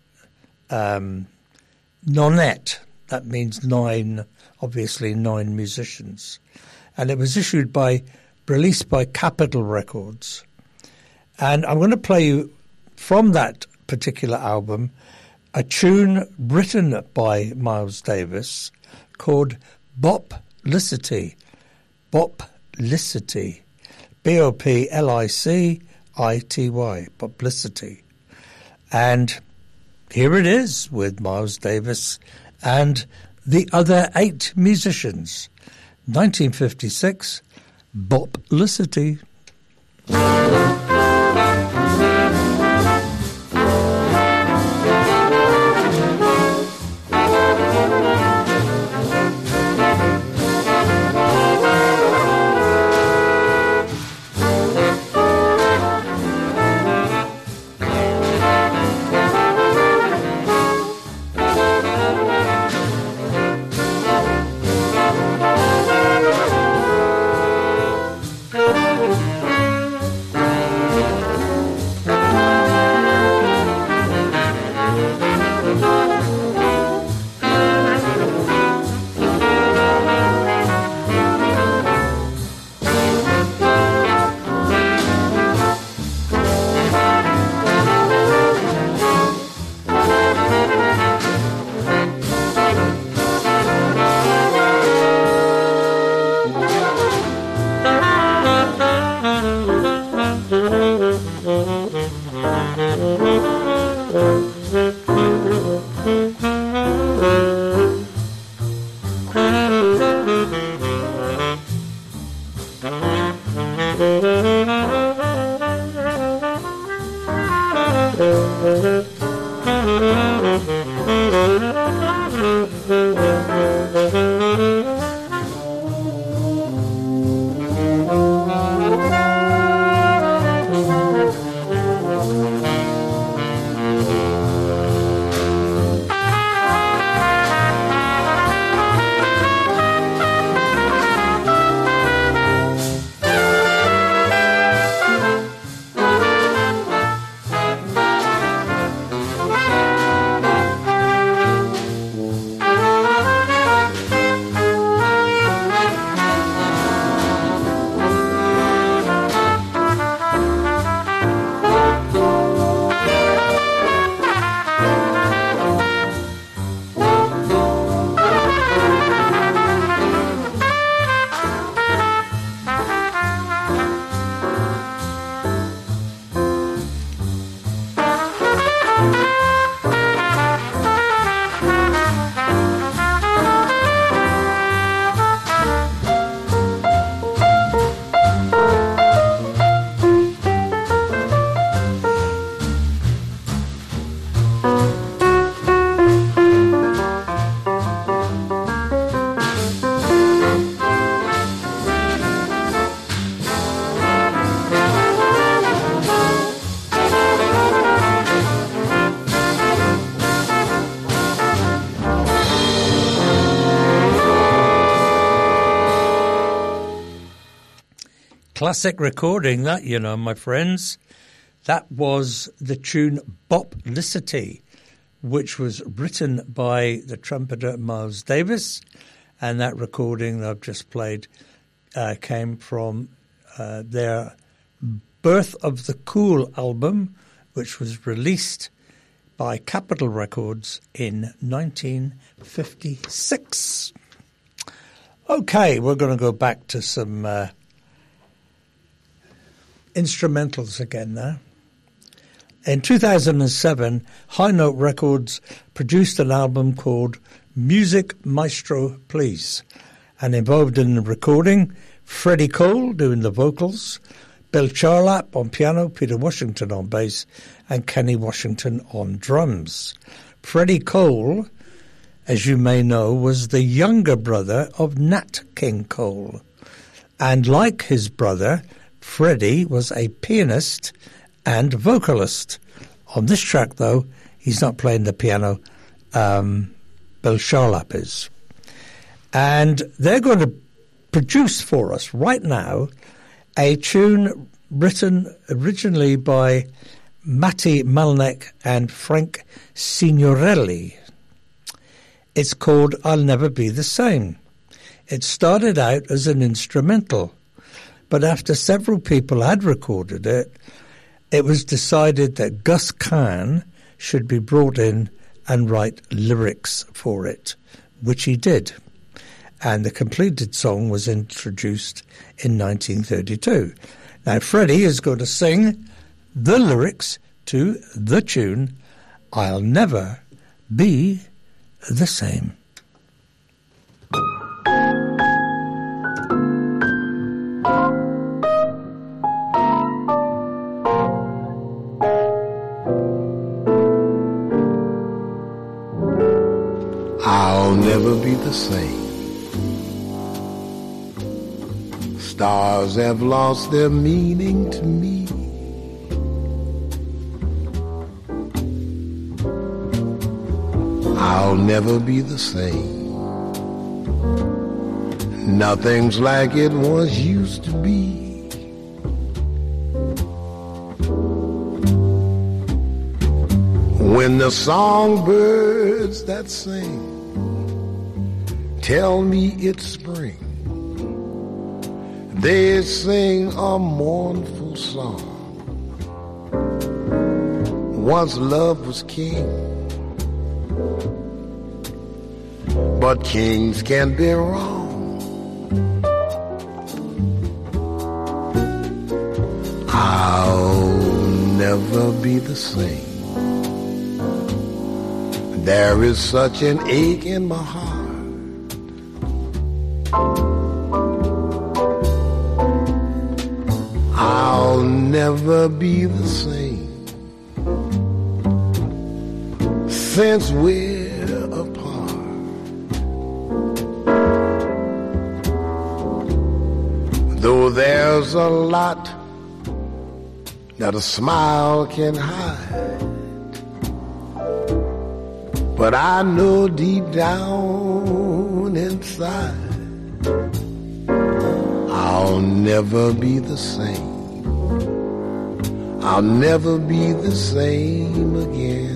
Nonette. That means nine musicians. And it was released by Capitol Records. And I'm going to play you from that particular album a tune written by Miles Davis called Boplicity. Boplicity. Boplicity. Boplicity. And here it is with Miles Davis and the other 8 musicians. 1956, Boplicity. Classic recording, that, you know, my friends. That was the tune Boplicity, which was written by the trumpeter Miles Davis, and that recording that I've just played came from their Birth of the Cool album, which was released by Capitol Records in 1956. Okay, we're going to go back to some instrumentals again now. In 2007, High Note Records produced an album called Music Maestro Please. And involved in the recording, Freddie Cole doing the vocals, Bill Charlap on piano, Peter Washington on bass, and Kenny Washington on drums. Freddie Cole, as you may know, was the younger brother of Nat King Cole. And like his brother, Freddie was a pianist and vocalist. On this track, though, he's not playing the piano. Bill Charlap is. And they're going to produce for us right now a tune written originally by Matti Malnek and Frank Signorelli. It's called I'll Never Be the Same. It started out as an instrumental, but after several people had recorded it, it was decided that Gus Kahn should be brought in and write lyrics for it, which he did. And the completed song was introduced in 1932. Now, Freddie is going to sing the lyrics to the tune, I'll Never Be the Same. I'll never be the same. Stars have lost their meaning to me. I'll never be the same. Nothing's like it once used to be. When the songbirds that sing tell me it's spring, they sing a mournful song. Once love was king, but kings can be wrong. I'll never be the same. There is such an ache in my heart. I'll never be the same since we're apart. Though there's a lot that a smile can hide, but I know deep down inside I'll never be the same. I'll never be the same again.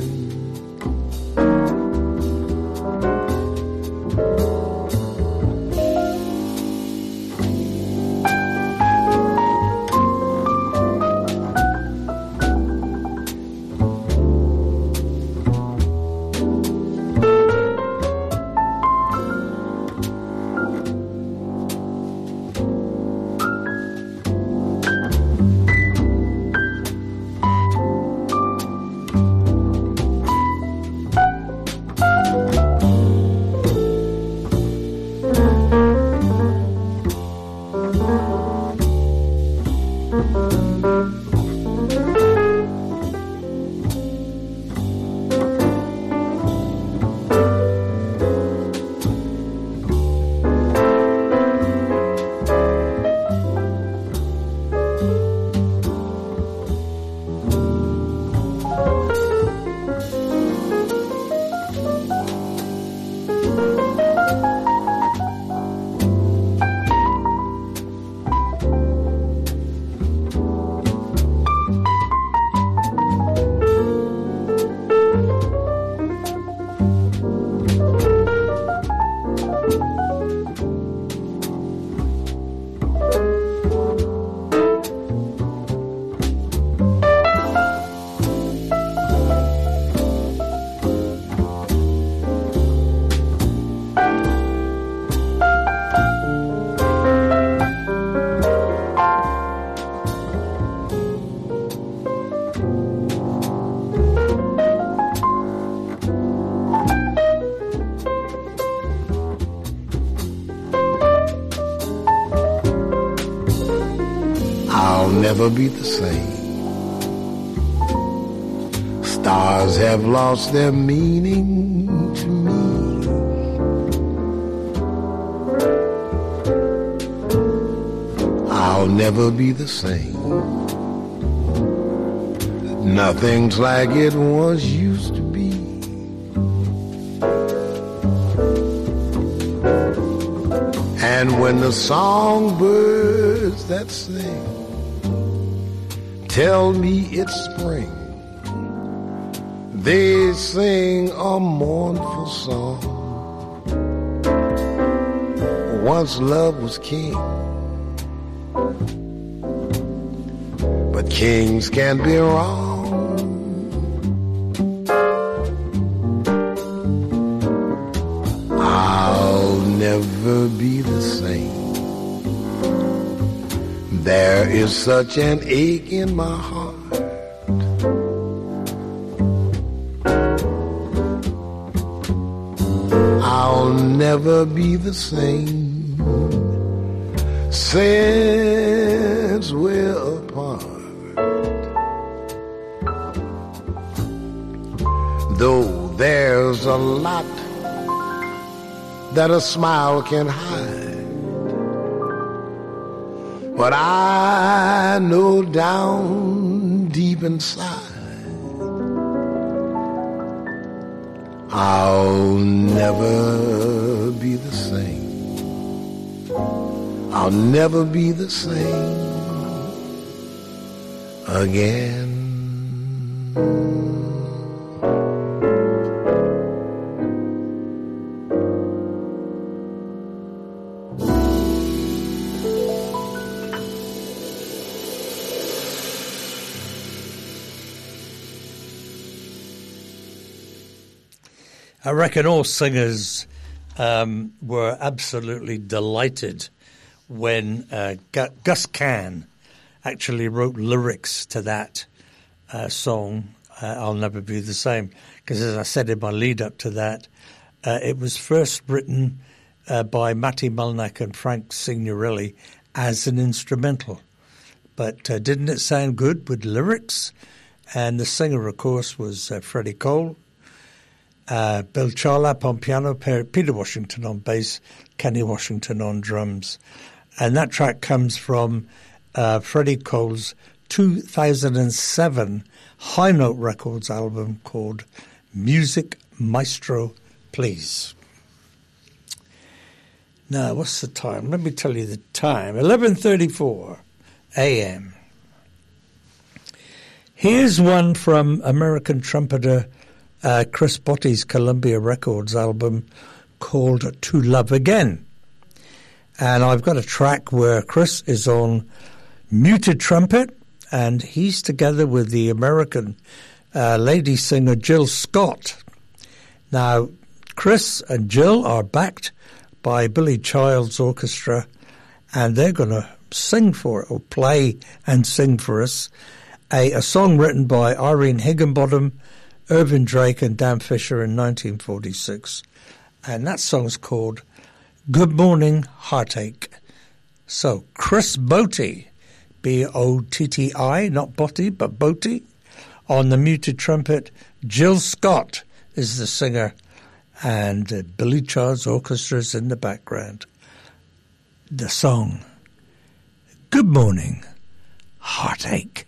I'll never be the same. Stars have lost their meaning to me. I'll never be the same. Nothing's like it once used to be. And when the songbirds that sing tell me it's spring, they sing a mournful song. Once love was king, but kings can be wrong. I'll never be the same. There is such an ache in my heart. I'll never be the same since we're apart. Though there's a lot that a smile can hide, but I know down deep inside I'll never be the same. I'll never be the same again. I reckon all singers were absolutely delighted when Gus Kahn actually wrote lyrics to that song, I'll Never Be the Same. Because as I said in my lead up to that, it was first written by Matty Melnick and Frank Signorelli as an instrumental. But didn't it sound good with lyrics? And the singer, of course, was Freddie Cole. Bill Charlap on piano, Peter Washington on bass, Kenny Washington on drums. And that track comes from Freddie Cole's 2007 High Note Records album called Music Maestro Please. Now, what's the time? Let me tell you the time. 11:34 a.m. Here's one from American trumpeter Chris Botti's Columbia Records album called To Love Again. And I've got a track where Chris is on muted trumpet, and he's together with the American lady singer Jill Scott. Now, Chris and Jill are backed by Billy Child's orchestra, and they're going to sing for it, or play and sing for us, a song written by Irene Higginbottom, Irvin Drake and Dan Fisher in 1946. And that song's called Good Morning Heartache. So Chris Botti, B-O-T-T-I, not Botti, but Botti, on the muted trumpet. Jill Scott is the singer, and Billy Child's orchestra is in the background. The song, Good Morning Heartache.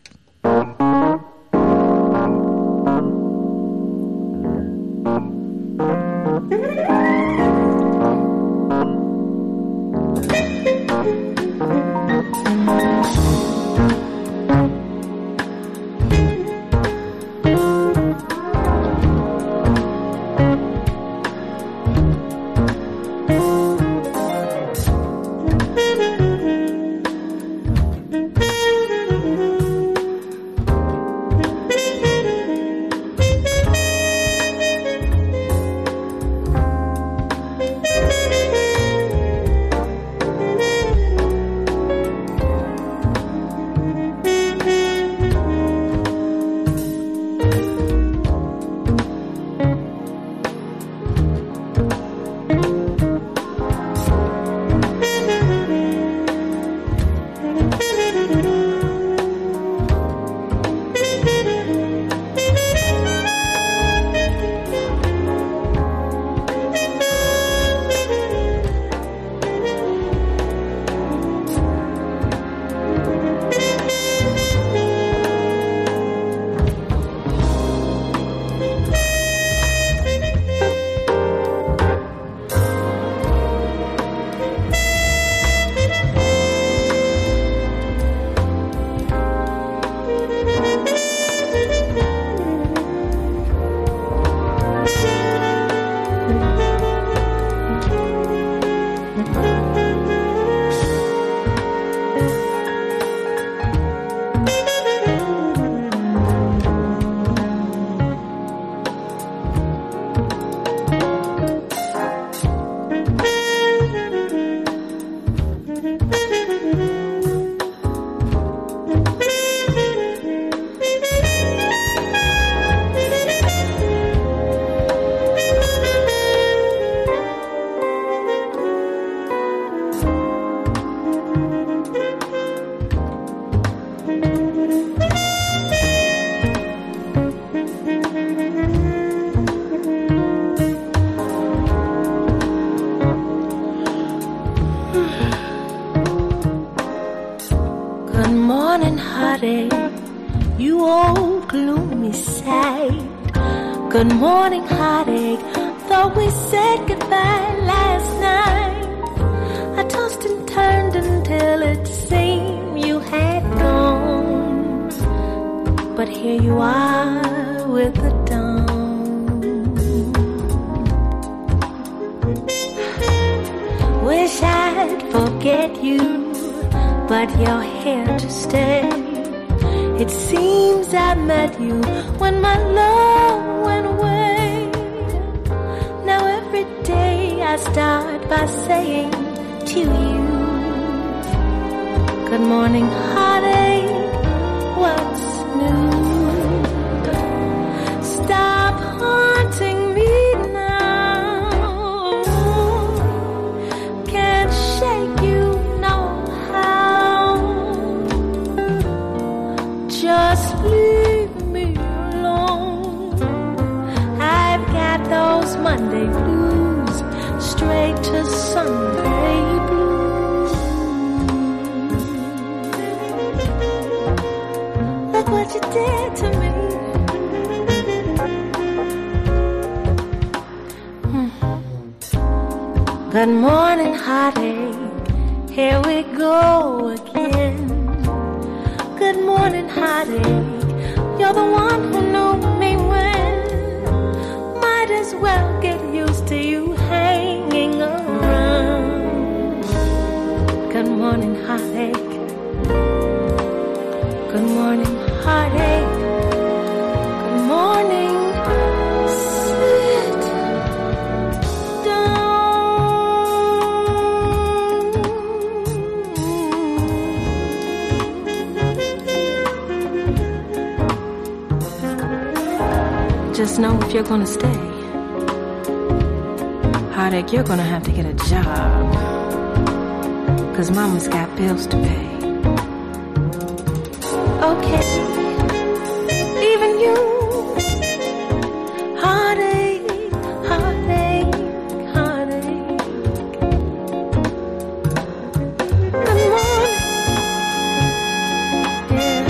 Good morning, heartache, you old gloomy sight. Good morning, heartache, thought we said goodbye last night. I tossed and turned until it seemed you had gone, but here you are with the dawn. Wish I'd forget you, but you're here to stay. It seems I met you when my love went away. Now every day I start by saying to you, good morning, heartache, what's new? Stop haunting me now. Can't shake you no how. Just leave me alone. I've got those Monday blues straight to Sunday blues. Look what you did to me. Good morning, heartache, here we go again. Good morning, heartache, you're the one who knew me when. Might as well get used to you hanging around. Good morning, heartache. Good morning, heartache. Good morning, sit down. Just know if you're gonna stay, heartache, you're gonna have to get a job, 'cause mama's got bills to pay. Okay, even you, heartache, heartache, heartache. Good morning, yeah.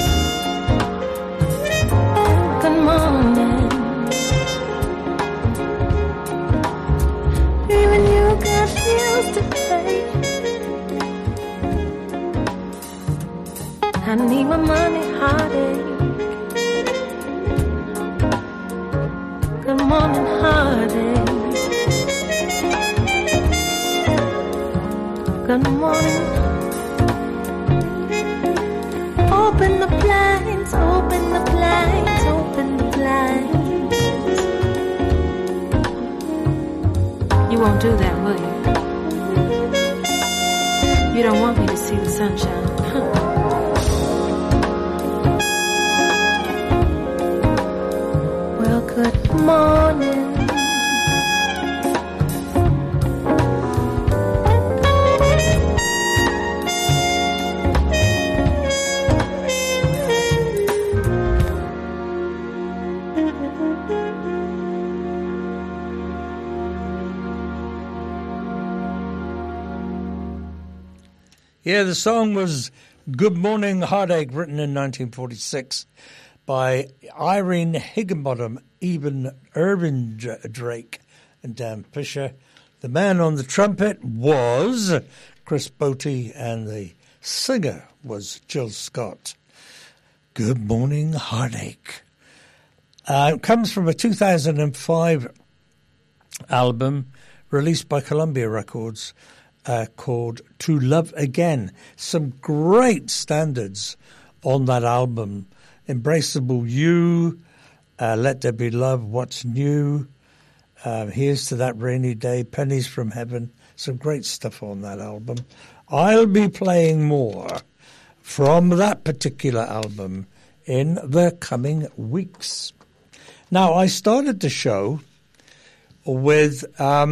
Good morning. Even you got bills to pay. I need my money, heartache. Good morning, heartache. Good morning. Open the blinds, open the blinds, open the blinds. You won't do that, will you? You don't want me to see the sunshine, huh? Well, good morning. Yeah, the song was Good Morning Heartache, written in 1946 by Irene Higginbottom, Irvin Drake, and Dan Fisher. The man on the trumpet was Chris Botti, and the singer was Jill Scott. Good Morning Heartache. It comes from a 2005 album released by Columbia Records, called To Love Again. Some great standards on that album. Embraceable You, Let There Be Love, What's New, Here's to That Rainy Day, Pennies from Heaven. Some great stuff on that album. I'll be playing more from that particular album in the coming weeks. Now, I started the show with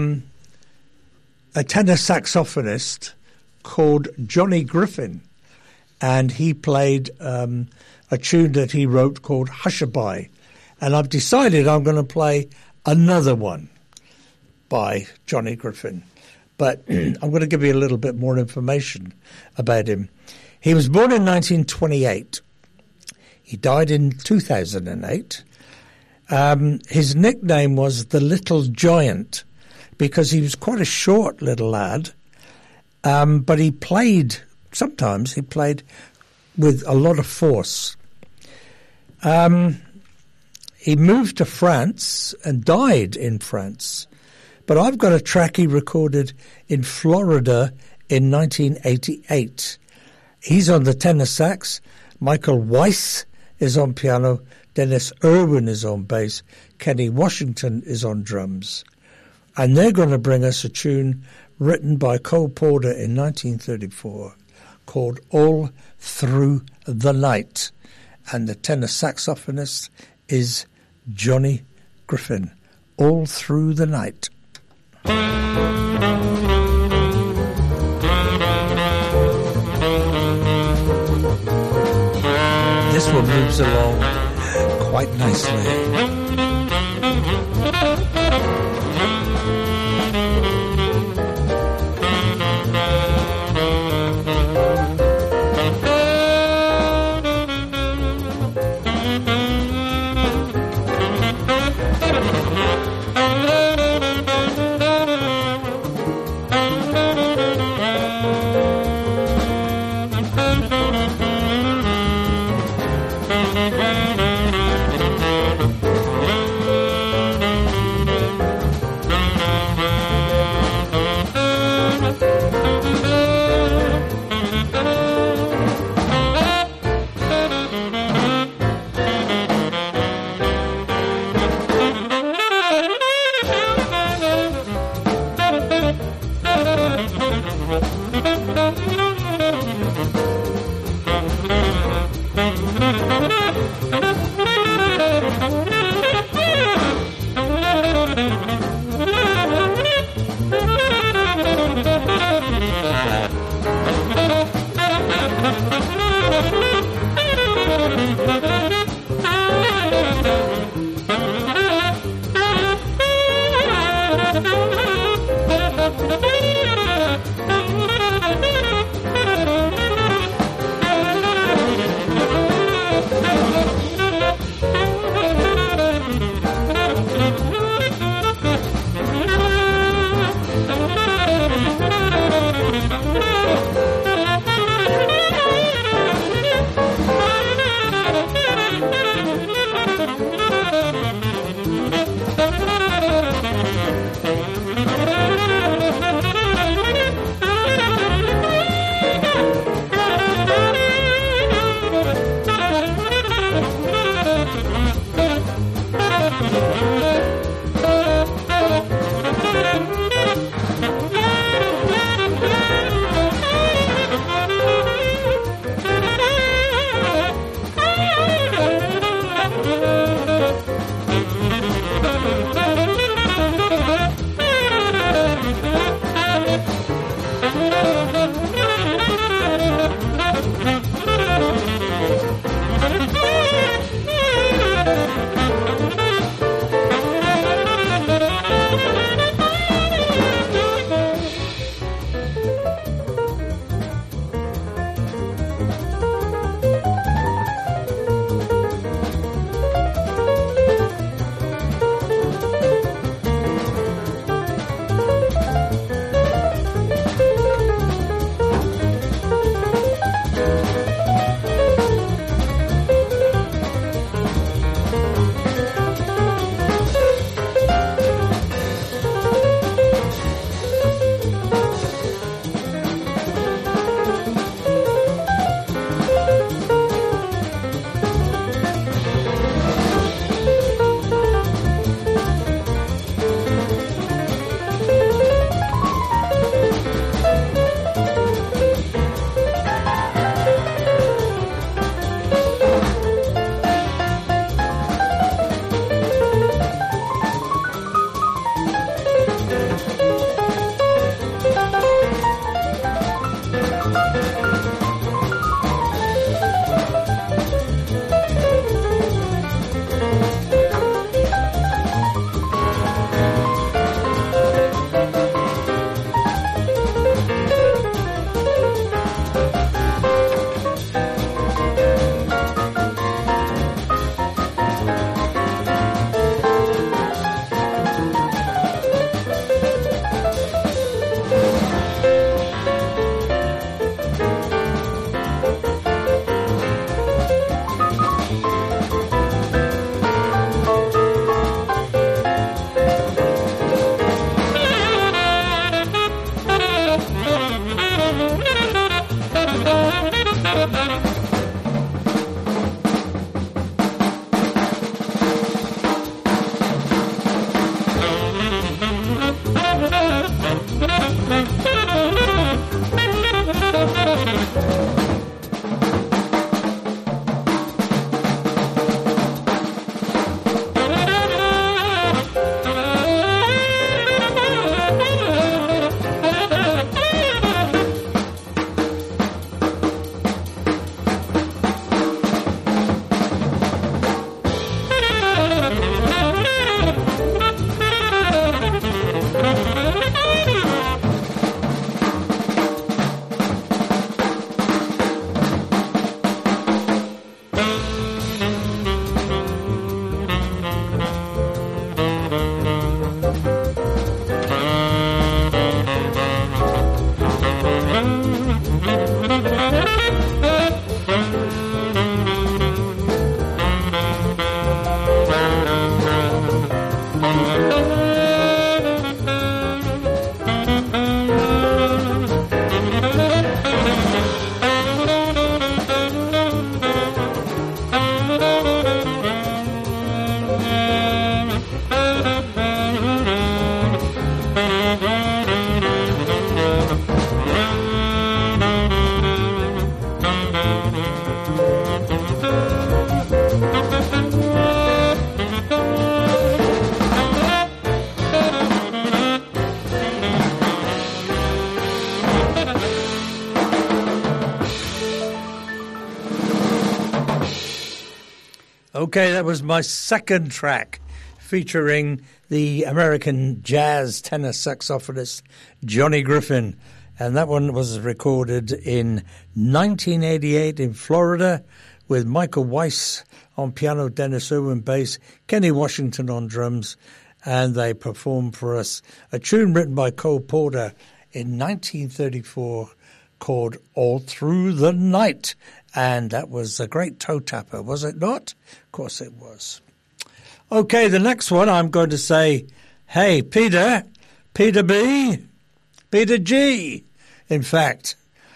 a tenor saxophonist called Johnny Griffin, and he played a tune that he wrote called Hushabye. And I've decided I'm going to play another one by Johnny Griffin, but I'm going to give you a little bit more information about him. He was born in 1928. He died in 2008. His nickname was the Little Giant because he was quite a short little lad, but he played with a lot of force. He moved to France and died in France, but I've got a track he recorded in Florida in 1988. He's on the tenor sax. Michael Weiss is on piano. Dennis Irwin is on bass. Kenny Washington is on drums. And they're going to bring us a tune written by Cole Porter in 1934 called All Through the Night. And the tenor saxophonist is Johnny Griffin. All Through the Night. This one moves along quite nicely. Okay, that was my second track featuring the American jazz tenor saxophonist Johnny Griffin. And that one was recorded in 1988 in Florida with Michael Weiss on piano, Dennis Irwin bass, Kenny Washington on drums. And they performed for us a tune written by Cole Porter in 1934 called All Through the Night. And that was a great toe tapper, was it not? Of course it was. Okay, the next one I'm going to say, hey, Peter B, Peter G. In fact,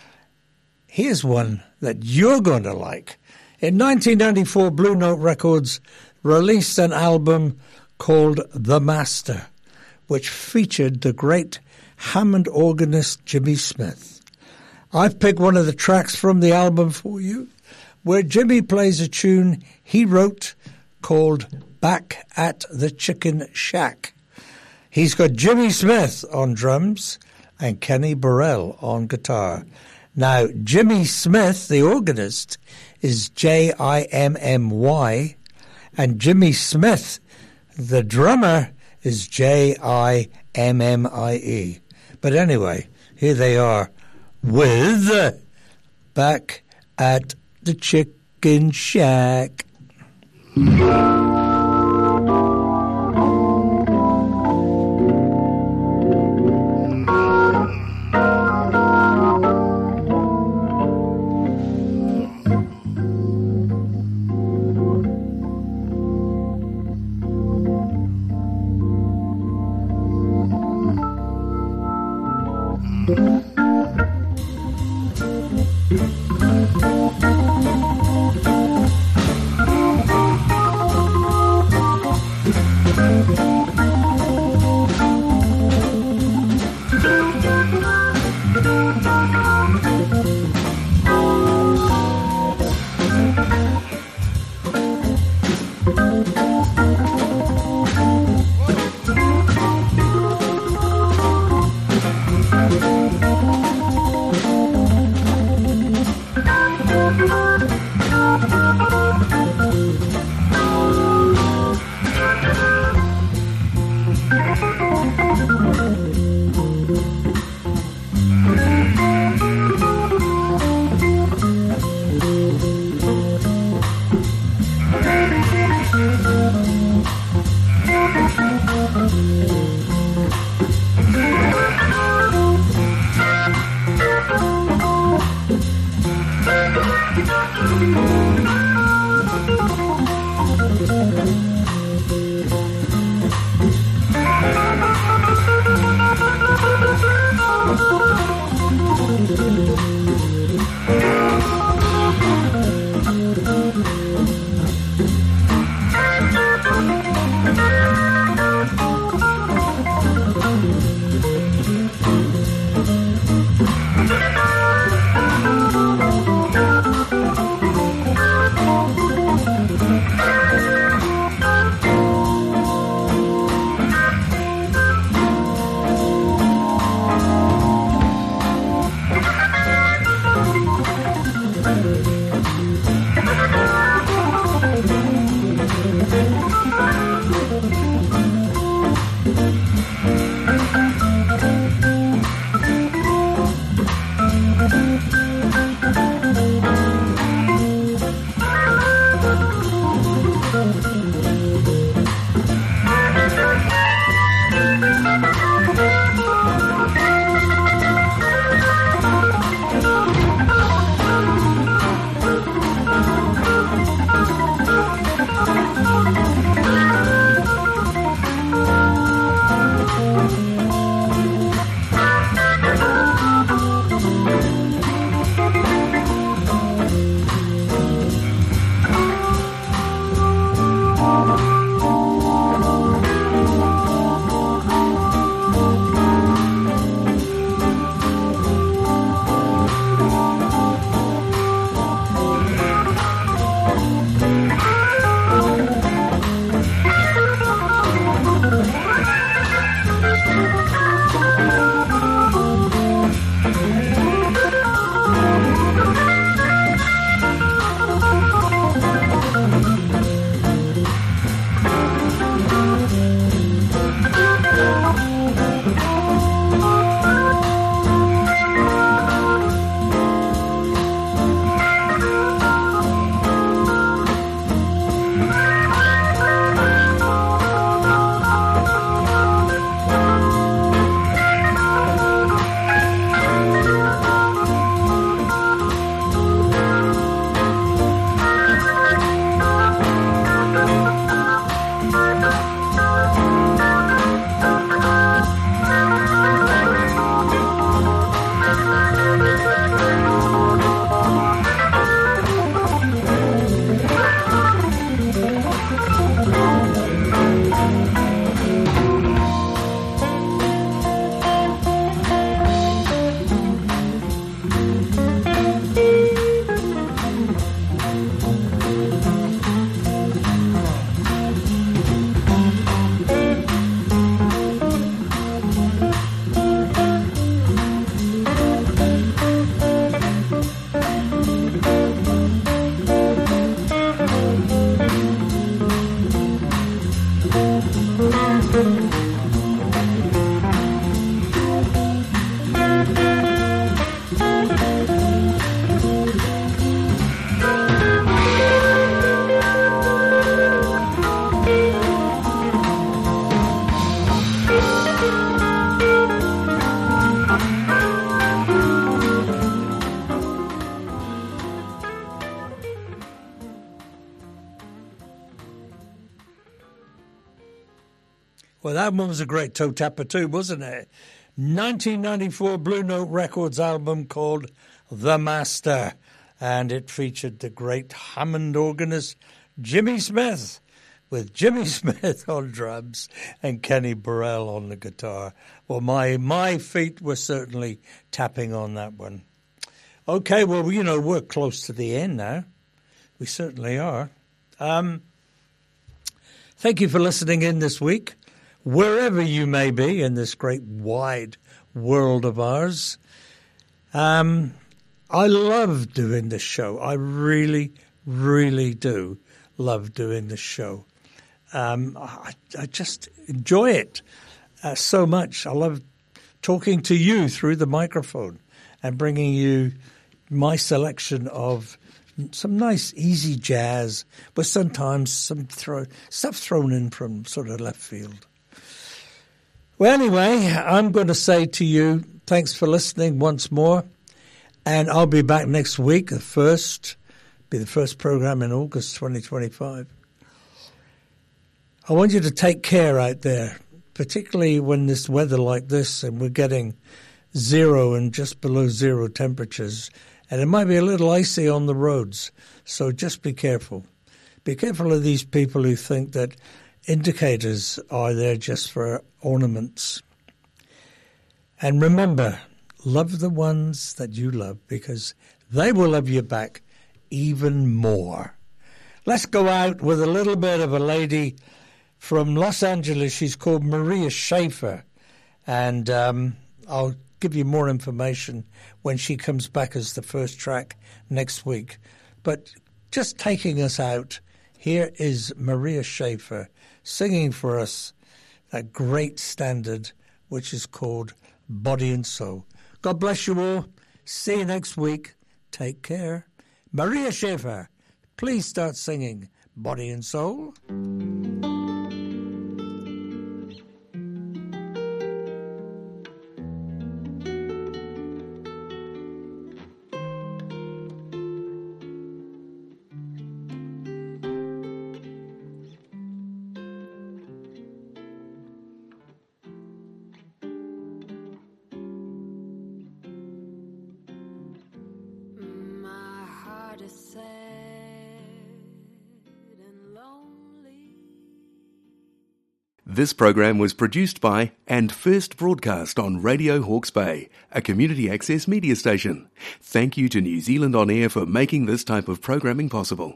here's one that you're going to like. In 1994, Blue Note Records released an album called The Master, which featured the great Hammond organist Jimmy Smith. I've picked one of the tracks from the album for you, where Jimmy plays a tune he wrote called Back at the Chicken Shack. He's got Jimmy Smith on drums and Kenny Burrell on guitar. Now, Jimmy Smith, the organist, is Jimmy, and Jimmy Smith, the drummer, is Jimmie. But anyway, here they are with Back at the Chicken Shack. Well, that one was a great toe tapper too, wasn't it? 1994 Blue Note Records album called The Master, and it featured the great Hammond organist Jimmy Smith, with Jimmy Smith on drums and Kenny Burrell on the guitar. Well, my feet were certainly tapping on that one. Okay, well, you know, we're close to the end now. We certainly are. Thank you for listening in this week, wherever you may be in this great wide world of ours. I love doing this show. I really, really do love doing this show. I just enjoy it so much. I love talking to you through the microphone and bringing you my selection of some nice, easy jazz, but sometimes some stuff thrown in from sort of left field. Well, anyway, I'm going to say to you, thanks for listening once more, and I'll be back next week, the first program in August 2025. I want you to take care out there, particularly when this weather like this and we're getting 0 and just below 0 temperatures, and it might be a little icy on the roads, so just be careful. Be careful of these people who think that indicators are there just for ornaments. And remember, love the ones that you love, because they will love you back even more. Let's go out with a little bit of a lady from Los Angeles. She's called Maria Schaefer, and I'll give you more information when she comes back as the first track next week. But just taking us out, here is Maria Schaefer singing for us a great standard, which is called Body and Soul. God bless you all. See you next week. Take care. Maria Schaefer, please start singing Body and Soul. This program was produced by and first broadcast on Radio Hawke's Bay, a community access media station. Thank you to New Zealand On Air for making this type of programming possible.